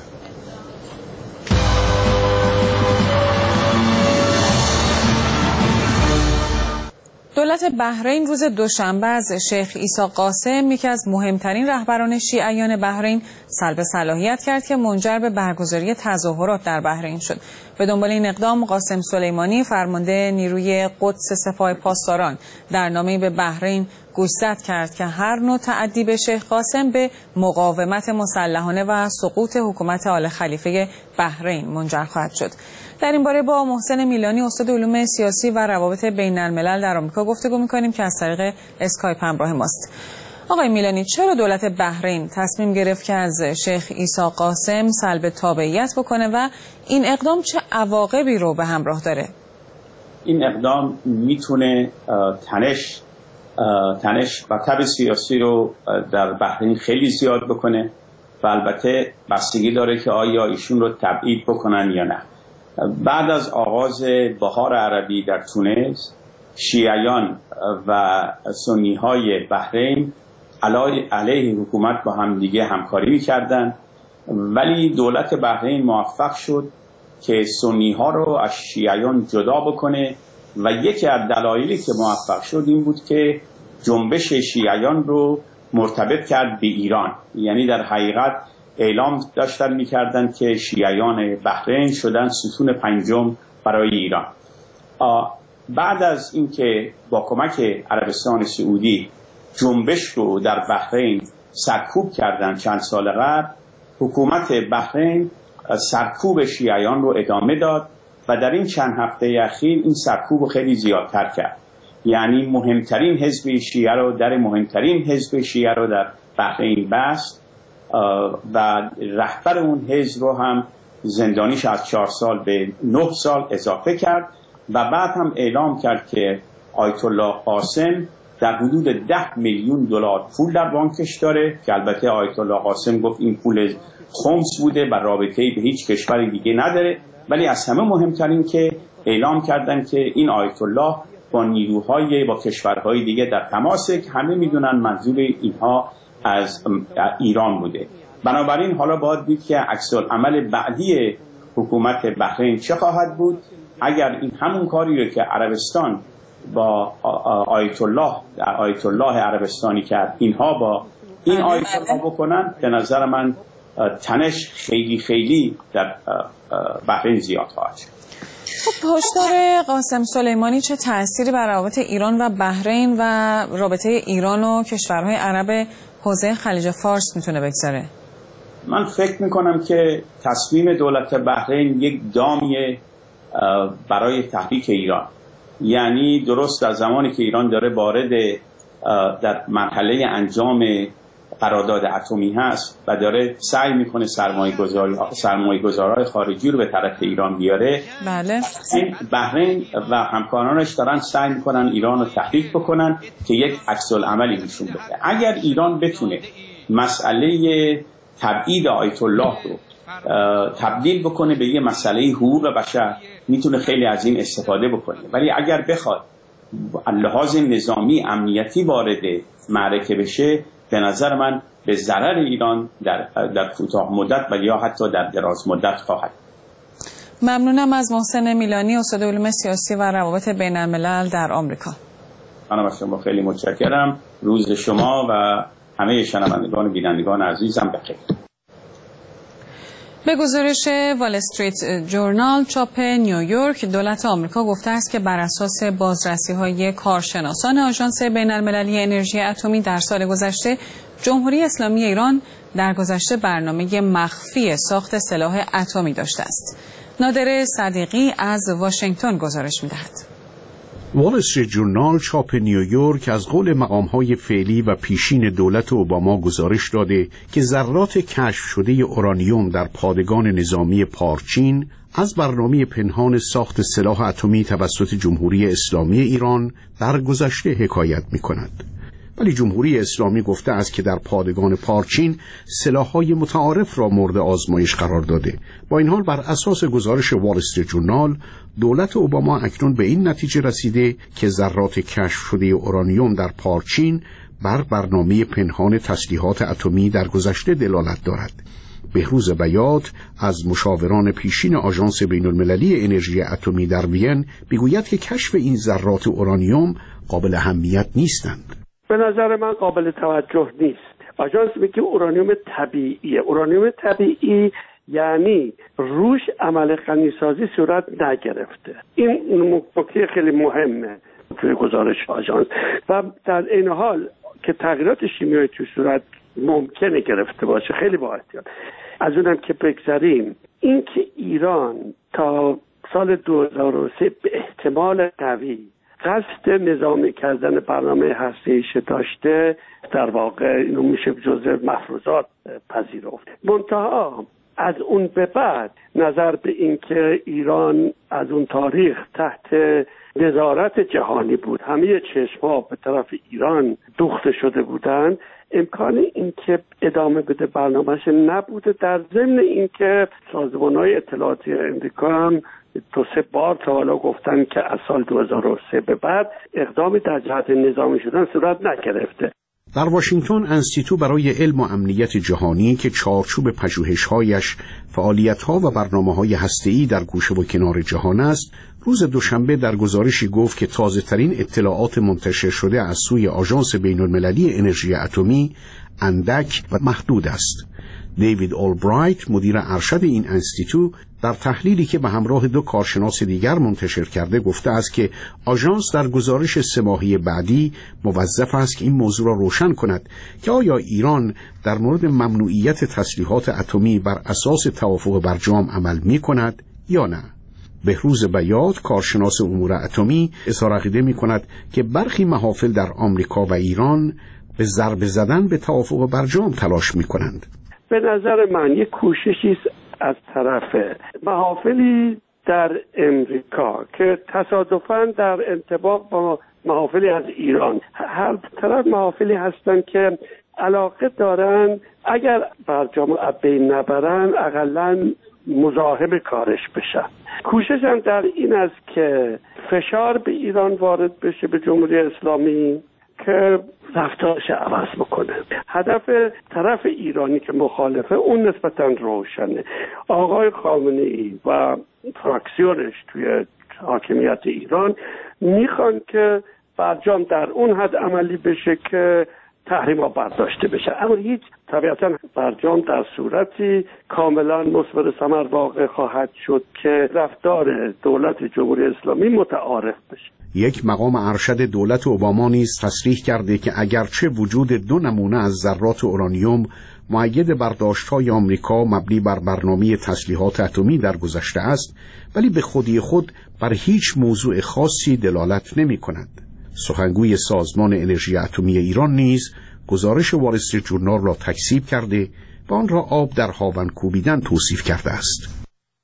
دولت بحرین روز دوشنبه از شیخ عیسی قاسم، یکی از مهمترین رهبران شیعیان بحرین، سلب صلاحیت کرد که منجر به برگزاری تظاهرات در بحرین شد. به دنبال این اقدام قاسم سلیمانی، فرمانده نیروی قدس سپاه پاسداران، در نامه‌ای به بحرین گوشزد کرد که هر نوع تعدی به شیخ قاسم به مقاومت مسلحانه و سقوط حکومت آل خلیفه بحرین منجر خواهد شد. در این باره با محسن میلانی، استاد علوم سیاسی و روابط بین الملل در آمریکا گفتگو می‌کنیم که از طریق اسکایپ همراه ماست. آقای میلانی، چرا دولت بحرین تصمیم گرفت که از شیخ عیسی قاسم سلب تابعیت بکنه و این اقدام چه عواقبی رو به همراه داره؟ این اقدام میتونه تنش تنش و تب سیاسی رو در بحرین خیلی زیاد بکنه و البته بستگی داره که آیا ایشون رو تبعید بکنن یا نه. بعد از آغاز بهار عربی در تونس، شیعیان و سنی های بحرین علیه حکومت با هم دیگه همکاری می‌کردند، ولی دولت بحرین موفق شد که سنی ها رو از شیعیان جدا بکنه و یکی از دلایلی که موفق شد این بود که جنبش شیعیان رو مرتبط کرد به ایران. یعنی در حقیقت اعلام داشتن می‌کردند که شیعیان بحرین شدن ستون پنجم برای ایران. بعد از اینکه با کمک عربستان سعودی جنبش رو در بحرین سرکوب کردن چند سال قبل، حکومت بحرین سرکوب شیعیان رو ادامه داد و در این چند هفته اخیر این سرکوب رو خیلی زیادتر کرد. یعنی مهمترین حزب شیعه رو در مهمترین حزب شیعه رو در بحرین بست و رهبر اون حزب رو هم زندانیش از چهار سال به نه سال اضافه کرد و بعد هم اعلام کرد که آیت الله قاسم در حدود ده میلیون دلار پول در بانکش داره که البته آیت الله قاسم گفت این پول خمس بوده و رابطه‌ای به هیچ کشور دیگه نداره، ولی از همه مهمترین که اعلام کردن که این آیت الله با نیروهای با کشورهای دیگه در تماسه که همه میدونن منظور اینها از ایران بوده. بنابراین حالا باید دید که عکس‌العمل بعدی حکومت بحرین چه خواهد بود. اگر این همون کاری رو که عربستان با آیت الله آیت الله عربستانی کرد اینها با این آیت الله بکنن، به نظر من تنش خیلی خیلی در بحرین زیاد خواهد شد. خب هشدار قاسم سلیمانی چه تأثیری بر روابط ایران و بحرین و رابطه ایران و کشورهای عرب حوزه خلیج فارس میتونه بگذاره؟ من فکر میکنم که تصمیم دولت بحرین یک دامیه برای تحریک ایران. یعنی درست در زمانی که ایران داره وارد در مرحله انجام قرارداد اتمی هست و داره سعی میکنه سرمایه‌گذاری سرمایه‌گذارهای خارجی رو به طرف ایران بیاره، بله، این بحرین و همکارانش دارن سعی میکنن ایران رو تحریک بکنن که یک عکس‌العملی نشون بده. اگر ایران بتونه مسئله تبعید آیت الله رو تبدیل بکنه به یه مسئله حقوق بشر، میتونه خیلی از این استفاده بکنه. ولی اگر بخواد لحاظ نظامی امنیتی وارد معرکه بشه، به نظر من به ضرر ایران در در کوتاه مدت و یا حتی در دراز مدت خواهد. ممنونم از محسن میلانی، استاد علوم سیاسی و روابط بین الملل در آمریکا. منم از شما خیلی متشکرم. روز شما و همه شنوندگان و بینندگان عزیزم بخیر. به گزارش وال استریت جورنال چاپ نیویورک، دولت آمریکا گفته است که بر اساس بازرسی‌های کارشناسان آژانس بین‌المللی انرژی اتمی در سال گذشته، جمهوری اسلامی ایران در گذشته برنامه مخفی ساخت سلاح اتمی داشته است. نادر صدیقی از واشنگتن گزارش می‌دهد. وال استریت جورنال چاپ نیویورک از قول مقام‌های فعلی و پیشین دولت اوباما گزارش داده که ذرات کشف شده اورانیوم در پادگان نظامی پارچین از برنامه پنهان ساخت سلاح اتمی توسط جمهوری اسلامی ایران در گذشته حکایت می‌کند. ولی جمهوری اسلامی گفته است که در پادگان پارچین سلاح‌های متعارف را مورد آزمایش قرار داده. با این حال بر اساس گزارش وال استریت جورنال، دولت اوباما اکنون به این نتیجه رسیده که ذرات کشف شده اورانیوم در پارچین بر برنامه پنهان تسلیحات اتمی در گذشته دلالت دارد. بهروز بیات از مشاوران پیشین آژانس بین‌المللی انرژی اتمی در وین میگوید که کشف این ذرات اورانیوم قابل اهمیت نیستند. به نظر من قابل توجه نیست. آژانس میگه اورانیوم طبیعیه. اورانیوم طبیعی یعنی روش عمل غنیسازی صورت نگرفته. این نکته خیلی مهمه توی گزارش آژانس. و در این حال که تغییرات شیمیایی توی صورت ممکنه گرفته باشه، خیلی با احتیاط. از اونم که بگذاریم، این که ایران تا سال دو هزار و سه به احتمال قوی قصد نظامی کردن برنامه هسته‌ایش داشته، در واقع اینو میشه جزء مفروضات پذیرفت. منتها از اون به بعد نظر به این که ایران از اون تاریخ تحت نظارت جهانی بود، همه چشم‌ها به طرف ایران دوخته شده بودند، امکان این که ادامه بده برنامه‌اش نبوده. در ضمن این که سازمان‌های اطلاعاتی امریکا هم دو سه بار تا حالا گفتن که از سال دو هزار و سه به بعد اقدامی در جهت نظامی شدن صورت نگرفته. در واشنگتن انستیتو برای علم و امنیت جهانی که چارچوب پژوهش‌هایش فعالیت‌ها و برنامه‌های هسته‌ای در گوشه و کنار جهان است، روز دوشنبه در گزارشی گفت که تازه‌ترین اطلاعات منتشر شده از سوی آژانس بین‌المللی انرژی اتمی اندک و محدود است. دیوید اولبرایت، مدیر ارشد این انستیتو، در تحلیلی که به همراه دو کارشناس دیگر منتشر کرده گفته است که آژانس در گزارش سه ماهه بعدی موظف است که این موضوع را روشن کند که آیا ایران در مورد ممنوعیت تسلیحات اتمی بر اساس توافق برجام عمل می کند یا نه. بهروز بیات، کارشناس امور اتمی، اظهار عقیده می کند که برخی محافل در آمریکا و ایران به ضربه زدن به توافق برجام تلاش می کنند. به نظر من یک کوششی از طرف محافلی در امریکا که تصادفاً در انطباق با محافلی از ایران، هر طرف محافلی هستند که علاقه دارن اگر برجام بین نبرن اقلاً مزاحم کارش بشن. کوششم در این است که فشار به ایران وارد بشه، به جمهوری اسلامی، که رفتارش عوض بکنه. هدف طرف ایرانی که مخالفه اون نسبتاً روشنه. آقای خامنه‌ای و فراکسیونش توی حاکمیت ایران میخوان که برجام در اون حد عملی بشه که تحریم‌ها برداشته بشه، اما هیچ طبیعتاً برجام در صورتی کاملاً مثمر ثمر واقع خواهد شد که رفتار دولت جمهوری اسلامی متعارف بشه. یک مقام ارشد دولت اوباما نیز تصریح کرده که اگرچه وجود دو نمونه از ذرات اورانیوم مؤید برداشت‌های آمریکا مبنی بر برنامه تسلیحات اتمی در گذشته است، ولی به خودی خود بر هیچ موضوع خاصی دلالت نمی‌کند. سخنگوی سازمان انرژی اتمی ایران نیز گزارش وال استریت جورنال را تکذیب کرده و آن را آب در هاون کوبیدن توصیف کرده است.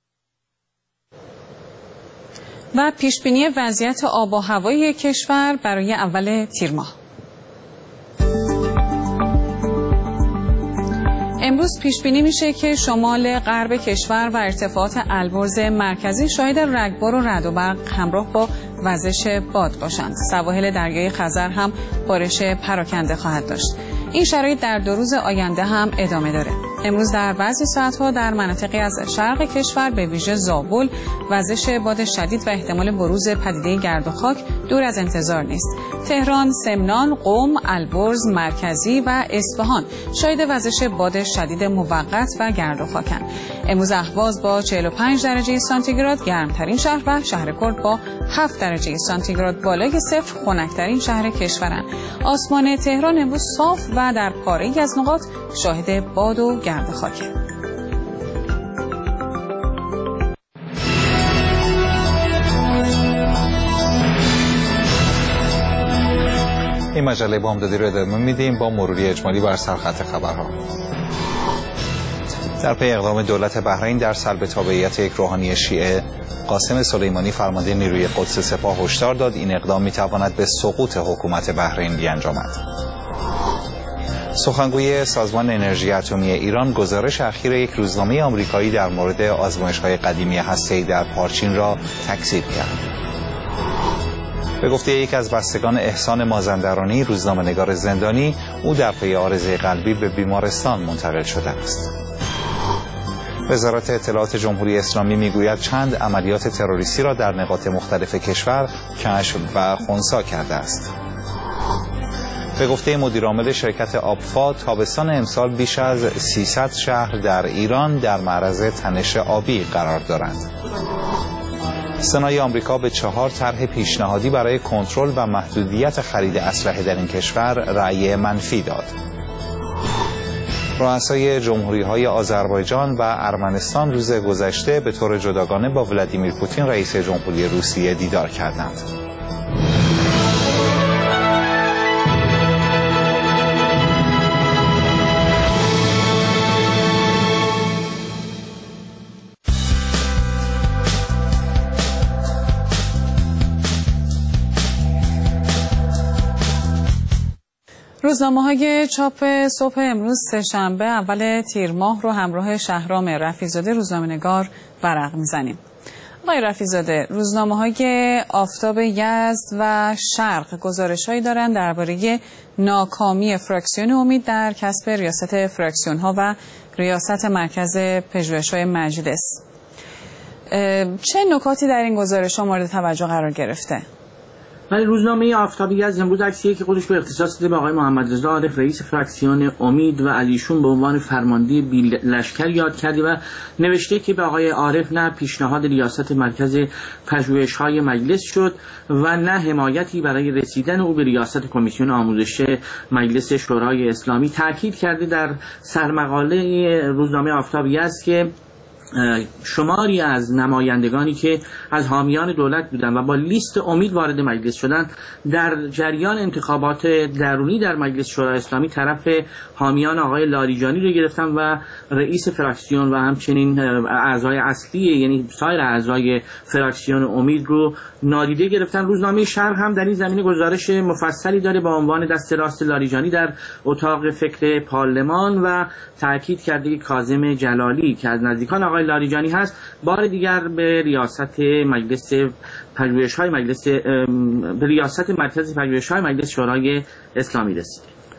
و پیشبینی وضعیت آب و هوای کشور برای اول تیر ماه. امروز پیش بینی میشه که شمال غرب کشور و ارتفاعات البرز مرکزی شاهد رگبار و رعد و برق همراه با وزش باد باشند. سواحل دریای خزر هم بارش پراکنده خواهد داشت. این شرایط در دو روز آینده هم ادامه داره. امروز در بعضی ساعت‌ها در مناطقی از شرق کشور به ویژه زابل وزش باد شدید و احتمال بروز پدیده گرد و خاک دور از انتظار نیست. تهران، سمنان، قم، البرز مرکزی و اصفهان شاهد وزش باد شدید موقت و گرد و خاکن. امروز اهواز با چهل و پنج درجه سانتیگراد گرمترین شهر و شهر کرد با هفت درجه سانتیگراد بالای صفر خنک‌ترین شهر کشورند. آسمان تهران امروز صاف و در پاره‌ای از نقاط شاهد باد و گرد و خاکه. این مجله بامدادی رو ادامه میدیم با مروری اجمالی بر سرخط خبرها. در پی اقدام دولت بحرین در سلب تابعیت یک روحانی شیعه، قاسم سلیمانی فرمانده نیروی قدس سپاه هشدار داد این اقدام میتواند به سقوط حکومت بحرین بیانجامد. سخنگوی سازمان انرژی اتمی ایران گزارش اخیر یک روزنامه آمریکایی در مورد آزمایش‌های قدیمی هسته‌ای در پارچین را تکذیب کرد. به گفته یک از بستگان احسان مازندرانی، روزنامه‌نگار زندانی، او در پی عارضه قلبی به بیمارستان منتقل شده است. وزارت اطلاعات جمهوری اسلامی میگوید چند عملیات تروریستی را در نقاط مختلف کشور کشف و خنثی کرده است. به گفته مدیرعامل شرکت آبفا، تابستان امسال بیش از سیصد شهر در ایران در معرض تنش آبی قرار دارند. سنای آمریکا به چهار طرح پیشنهادی برای کنترل و محدودیت خرید اسلحه در این کشور رأی منفی داد. رؤسای جمهوری‌های آذربایجان و ارمنستان روز گذشته به طور جداگانه با ولادیمیر پوتین رئیس جمهوری روسیه دیدار کردند. روزنامه‌های چاپ صبح امروز سه‌شنبه اول تیر ماه رو همراه شهرام رفیع‌زاده روزنامه‌نگار ورق می‌زنیم. آقای رفیع‌زاده، روزنامه‌های آفتاب یزد و شرق گزارش‌هایی دارند درباره ناکامی فراکسیون امید در کسب ریاست فراکسیون‌ها و ریاست مرکز پژوهش‌های مجلس. چه نکاتی در این گزارش‌ها مورد توجه قرار گرفته؟ ولی روزنامه آفتابی از امروز عکسیه که خودش به اختصاص داده به آقای محمد رضا عارف رئیس فراکسیون امید و علیشون به عنوان فرمانده بیل لشکر یاد کرده و نوشته که به آقای عارف نه پیشنهاد ریاست مرکز پژوهش‌های مجلس شد و نه حمایتی برای رسیدن او به ریاست کمیسیون آموزش مجلس شورای اسلامی. تاکید کرده در سرمقاله روزنامه آفتابی است که شماری از نمایندگانی که از حامیان دولت بودند و با لیست امید وارد مجلس شدند در جریان انتخابات درونی در مجلس شورای اسلامی طرف حامیان آقای لاریجانی رو گرفتن و رئیس فراکسیون و همچنین اعضای اصلی یعنی سایر اعضای فراکسیون امید رو نادیده گرفتن. روزنامه شرق هم در این زمینه گزارش مفصلی داره با عنوان دست راست لاریجانی در اتاق فکر پارلمان و تاکید کرده که کاظم جلالی که از نزدیکان آقای لاریجانی هست بار دیگر به ریاست مجلس پژوهش‌های مجلس به ریاست مرکز پژوهش‌های مجلس شورای اسلامی رسید.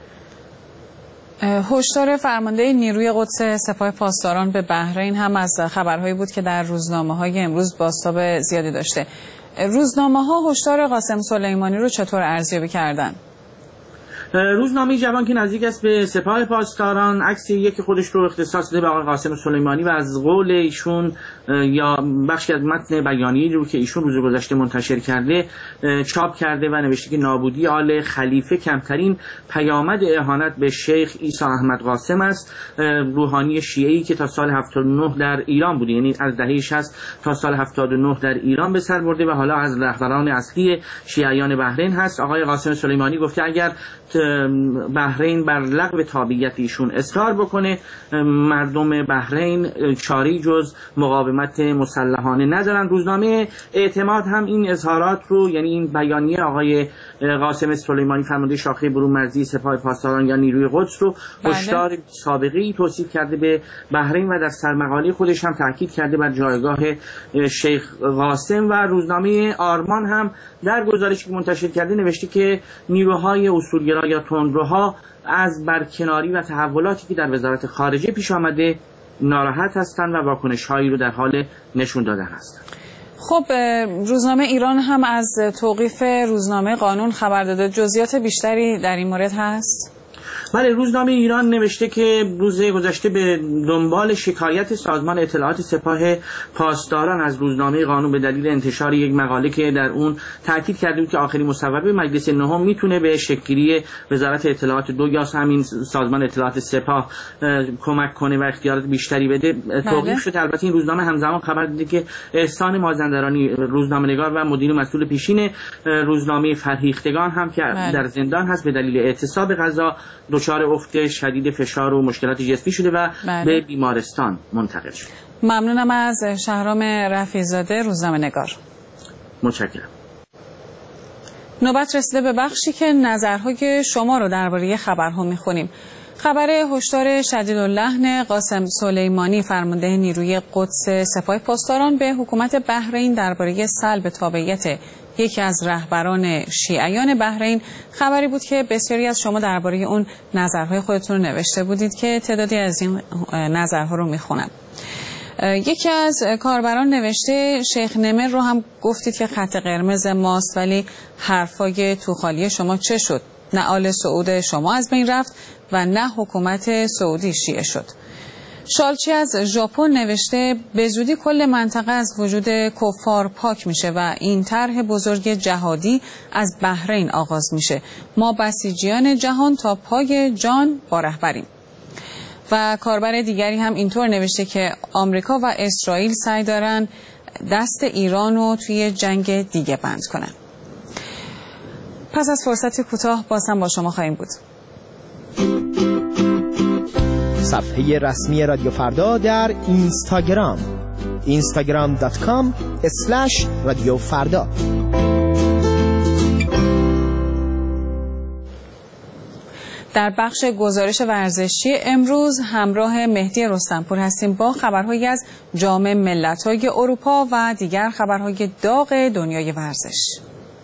هشدار فرمانده نیروی قدس سپاه پاسداران به بحرین هم از خبرهایی بود که در روزنامه‌های امروز بازتاب زیادی داشته. روزنامه‌ها هشدار قاسم سلیمانی رو چطور ارزیابی کردن؟ روزنامه جوان که نزدیک است به سپاه پاسداران عکس یکی خودش رو اختصاص داده به آقای قاسم سلیمانی و از قول ایشون یا بخشی از متن بیانیه‌ای رو که ایشون روز گذشته منتشر کرده چاپ کرده و نوشته که نابودی آل خلیفه کمترین پیامد اهانت به شیخ عیسی احمد قاسم است، روحانی شیعه‌ای که تا سال هفتاد و نه در ایران بوده، یعنی از دهه شصت تا سال هفتاد و نه در ایران به سر برده و حالا از رهبران اصلی شیعیان بحرین هست. آقای قاسم سلیمانی گفته اگر بحرین بر لغو تابعیت ایشون اصرار بکنه. مردم بحرین چاری جز مقاومت مسلحانه ندارن. روزنامه اعتماد هم این اظهارات رو، یعنی این بیانیه آقای قاسم سلیمانی فرمانده شاخه برون مرزی سپاه پاسداران یا نیروی قدس رو هشدار سابقه‌ای توصیف کرده به بحرین و در سرمقاله خودش هم تاکید کرده بر جایگاه شیخ قاسم. و روزنامه آرمان هم در گزارشی که منتشر کرده نوشته که نیروهای اصولگرا یا تندروها از برکناری و تحولاتی که در وزارت خارجه پیش آمده ناراحت هستند و واکنش‌هایی رو در حال نشون دادن هستند. خب روزنامه ایران هم از توقیف روزنامه قانون خبر داده. جزئیات بیشتری در این مورد هست؟ بله، روزنامه ایران نوشته که روز گذشته به دنبال شکایت سازمان اطلاعات سپاه پاسداران از روزنامه قانون به دلیل انتشار یک مقاله که در اون تاکید کرده بود که آخرین مصوبه مجلس نهم میتونه به شکل‌گیری وزارت اطلاعات دو یا همین سازمان اطلاعات سپاه کمک کنه و اختیارات بیشتری بده توقیف شده. البته این روزنامه همزمان خبر داده که احسان مازندرانی روزنامه‌نگار و مدیر مسئول پیشین روزنامه فرهیختگان هم که بله. در زندان هست به دلیل اعتصاب غذا دچار افت شدید فشار و مشکلات جسمی شده و بله. به بیمارستان منتقل شده. ممنونم از شهرام رفیع‌زاده روزنامه‌نگار. متشکرم. نوبت رسیده به بخشی که نظرهای شما رو درباره خبرها می‌خونیم. خبر هشدار شدیداللحن قاسم سلیمانی فرمانده نیروی قدس سپاه پاسداران به حکومت بحرین درباره سلب تابعیت یکی از رهبران شیعیان بحرین خبری بود که بسیاری از شما درباره اون نظرهای خودتون رو نوشته بودید که تعدادی از این نظرها رو میخونم. یکی از کاربران نوشته شیخ نمر رو هم گفتید که خط قرمز ماست، ولی حرفای توخالی شما چه شد؟ نه آل سعود شما از بین رفت و نه حکومت سعودی شیعه شد. شالچی از ژاپن نوشته به زودی کل منطقه از وجود کفار پاک میشه و این طرح بزرگ جهادی از بحرین آغاز میشه. ما بسیجیان جهان تا پای جان با رهبریم. و کاربر دیگری هم اینطور نوشته که آمریکا و اسرائیل سعی دارن دست ایران رو توی جنگ دیگه بند کنن. پس از فرصتی کوتاه باز هم با شما خواهیم بود. صفحه رسمی رادیو فردا در اینستاگرام اینستاگرام دات کام اسلش رادیو فردا. در بخش گزارش ورزشی امروز همراه مهدی رستمپور هستیم با خبرهایی از جام ملت‌های اروپا و دیگر خبرهای داغ دنیای ورزش.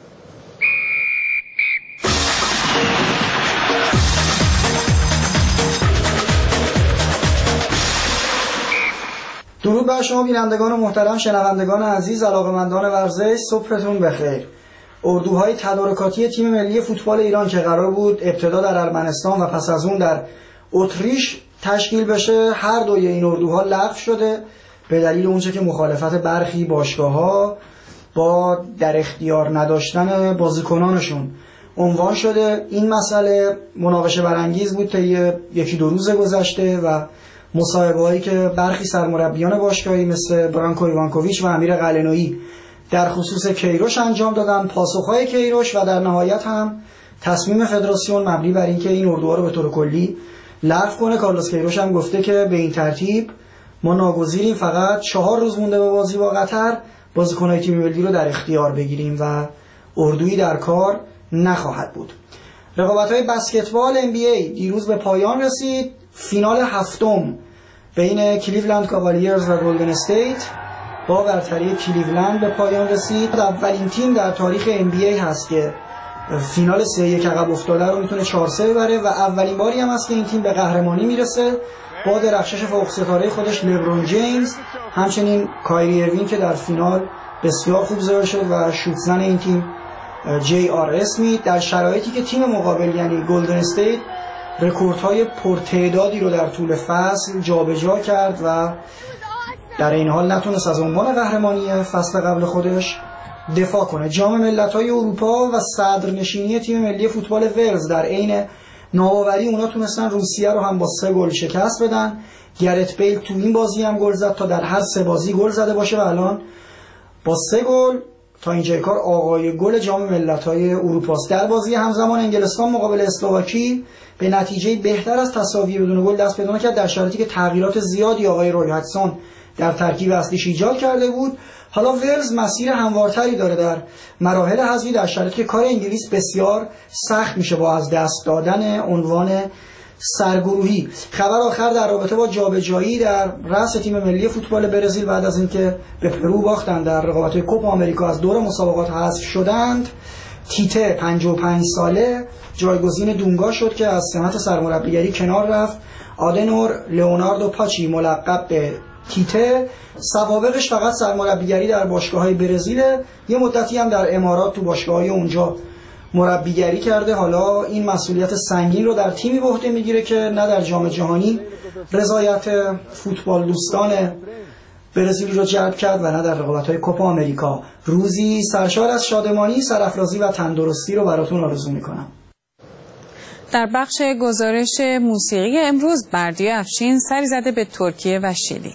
درود بر شما بینندگان محترم، شنوندگان عزیز، علاقه‌مندان ورزش، صبحتون بخیر. اردوهای تدارکاتی تیم ملی فوتبال ایران که قرار بود ابتدا در ارمنستان و پس از اون در اتریش تشکیل بشه، هر دوی این اردوها لغو شده به دلیل اونچه که مخالفت برخی باشگاه‌ها با در اختیار نداشتن بازیکنانشون عنوان شده. این مسئله مناقشه برانگیز بود تا یکی دو روز گذشته و مصاحبه‌هایی که برخی سرمربیان باشگاهی مثل برانکو ایوانکوویچ و امیر قلعه‌نویی در خصوص کیروش انجام دادن، پاسخهای کیروش و در نهایت هم تصمیم فدراسیون مبنی بر اینکه این اردوها رو به طور کلی لغو کنه. کارلوس کیروش هم گفته که به این ترتیب ما ناگزیریم فقط چهار روز مونده به بازی با قطر بازیکن‌های تیم ملی رو در اختیار بگیریم و اردویی در کار نخواهد بود. رقابت‌های بسکتبال ان بی ای دیروز به پایان رسید. فینال هفتم بین کلیولند کاوالیرز و گلدن استیت با برتری کلیولند به پایان رسید. اولین تیم در تاریخ ان بی ای هست که فینال سه یک عقب افتاده رو میتونه چهار سه ببره و اولین باری هم هست که این تیم به قهرمانی میرسه با درخشش فوق ستاره خودش لبرون جیمز، همچنین کایری اروین که در فینال بسیار خوب ظاهر شد و شوتزن این تیم جی آر اسمیت، در شرایطی که تیم مقابل یعنی گلدن استیت رکوردهای پرتعدادی رو در طول فصل جابجا کرد و در این حال نتونست از عنوان قهرمانی فصل قبل خودش دفاع کنه. جام ملت‌های اروپا و صدرنشینی تیم ملی فوتبال ولز در عین ناباوری اونا تونستن روسیه رو هم با سه گل شکست بدن. گرت بیل تو این بازی هم گل زد تا در هر سه بازی گل زده باشه و الان با سه گل تا اینجای کار آقای گل جام ملت‌های اروپا است. در بازی همزمان انگلستان مقابل اسلواکی به نتیجه بهتر از تساوی بدون گل دست پیدا کرد، در شرایطی که تغییرات زیادی آقای روی هاتسون در ترکیب اصلیش ایجاد کرده بود. حالا ولز مسیر هموارتری داره در مراحل حذفی، در شرایطی که کار انگلیس بسیار سخت میشه با از دست دادن عنوان سرگروهی. خبر آخر در رابطه با جابجایی در رأس تیم ملی فوتبال برزیل بعد از اینکه به پرو باختن در رقابت‌های کوپا آمریکا از دور مسابقات حذف شدند، تیته پنجاه و پنج ساله جایگزین دونگا شد که از سمت سرمربیگری کنار رفت. آدنور لئوناردو پاچی ملقب به تیته، سوابقش فقط سرمربیگری در باشگاه‌های برزیل، یه مدتی هم در امارات تو باشگاه‌های اونجا مربیگری کرده. حالا این مسئولیت سنگین رو در تیمی به عهده میگیره که نه در جام جهانی رضایت فوتبال دوستان برزیل رو جلب کرد و نه در رقابت‌های کوپا آمریکا. روزی سرشار از شادمانی، سرافرازی و تندرستی رو براتون آرزو میکنم. در بخش گزارش موسیقی امروز بردی افشین سری زده به ترکیه و شیلی.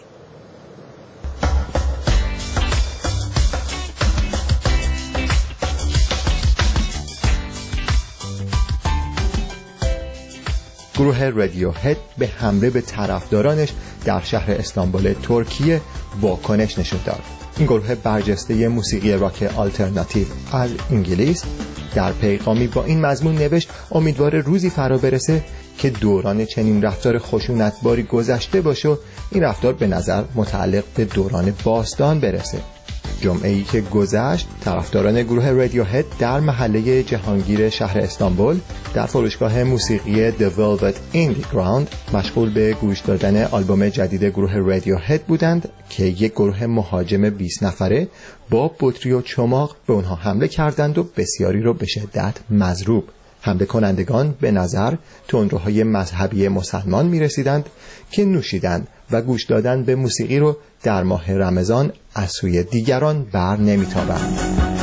گروه رادیوهد به حمله به طرفدارانش در شهر استانبول ترکیه واکنش نشون داد. این گروه برجسته موسیقی راک آلترناتیو از انگلیس در پیغامی با این مضمون نوشت امیدوار روزی فرا برسه که دوران چنین رفتار خشونتباری گذشته باشه و این رفتار به نظر متعلق به دوران باستان برسه. جمعه‌ای که گذشت طرفداران گروه رادیوهد در محله جهانگیر شهر استانبول در فروشگاه موسیقی The Velvet Underground مشغول به گوش دادن آلبوم جدید گروه رادیوهد بودند که یک گروه مهاجم بیست نفره با بطری و چماق به اونها حمله کردند و بسیاری رو به شدت مضروب. حمله کنندگان به نظر تندروهای مذهبی مسلمان می رسیدند که نوشیدند و گوش دادن به موسیقی رو در ماه رمضان از سوی دیگران بر نمی تابند.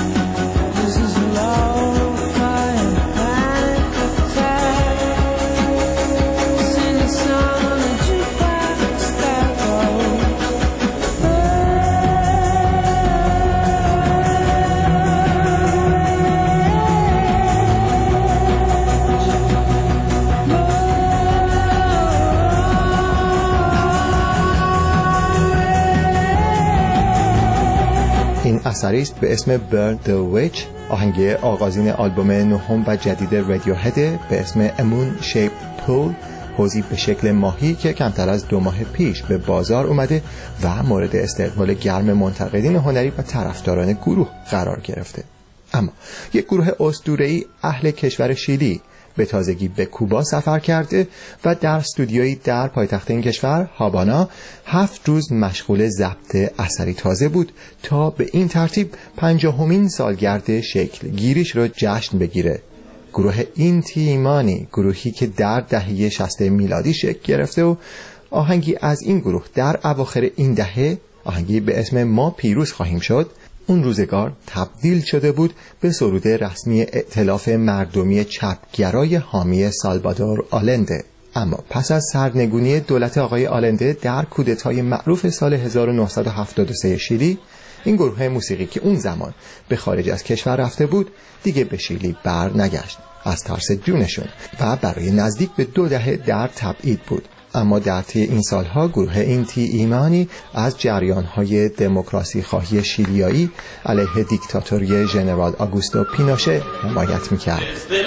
اثری است به اسم Burn the Witch، آهنگ آغازین آلبوم نهم و جدید رادیوهد به اسم Moon Shaped Pool، حوضی به شکل ماهی که کمتر از دو ماه پیش به بازار اومده و مورد استقبال گرم منتقدین هنری و طرفداران گروه قرار گرفته. اما یک گروه اسطوره‌ای اهل کشور شیلی به تازگی به کوبا سفر کرده و در استودیویی در پایتخت این کشور هاوانا هفت روز مشغول ضبط اثری تازه بود تا به این ترتیب پنجاهمین سالگرد شکل گیریش را جشن بگیره. گروه اینتی ایمانی، گروهی که در دهه شصت میلادی شکل گرفته و آهنگی از این گروه در اواخر این دهه، آهنگی به اسم ما پیروز خواهیم شد، اون روزگار تبدیل شده بود به سرود رسمی ائتلاف مردمی چپگرای حامی سالوادور آلنده. اما پس از سرنگونی دولت آقای آلنده در کودتای معروف سال هزار و نهصد و هفتاد و سه شیلی، این گروه موسیقی که اون زمان به خارج از کشور رفته بود دیگه به شیلی بر نگشت از ترس جونشون و برای نزدیک به دو دهه در تبعید بود. اما در طی این سالها گروه اینتی ایمانی از جریان‌های دموکراسی خواهی شیلیایی علیه دیکتاتوری ژنرال آگوستو پینوشه حمایت می‌کرد.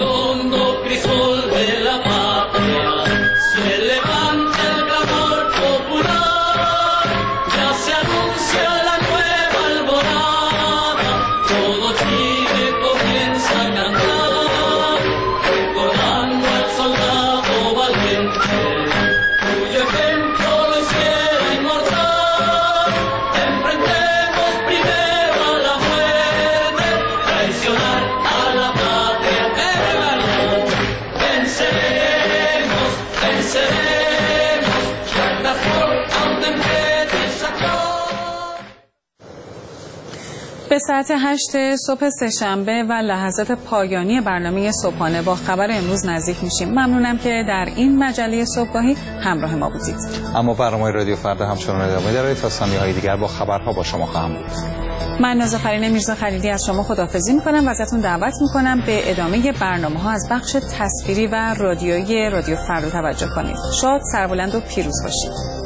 به ساعت هشت صبح سه‌شنبه و لحظات پایانی برنامه صبحانه با خبر امروز نزدیک میشیم. ممنونم که در این مجله صبحگاهی همراه ما بودید. اما برنامه رادیو فردا همچنان ادامه داره. تا ثانیه‌های دیگر با خبرها با شما خواهم بود. من نازافرین میرزا خلیلی از شما خداحافظی میکنم و ازتون دعوت میکنم به ادامه برنامه ها از بخش تصویری و رادیویی رادیو فردا توجه کنید. شاد، سربلند و پیروز باشید.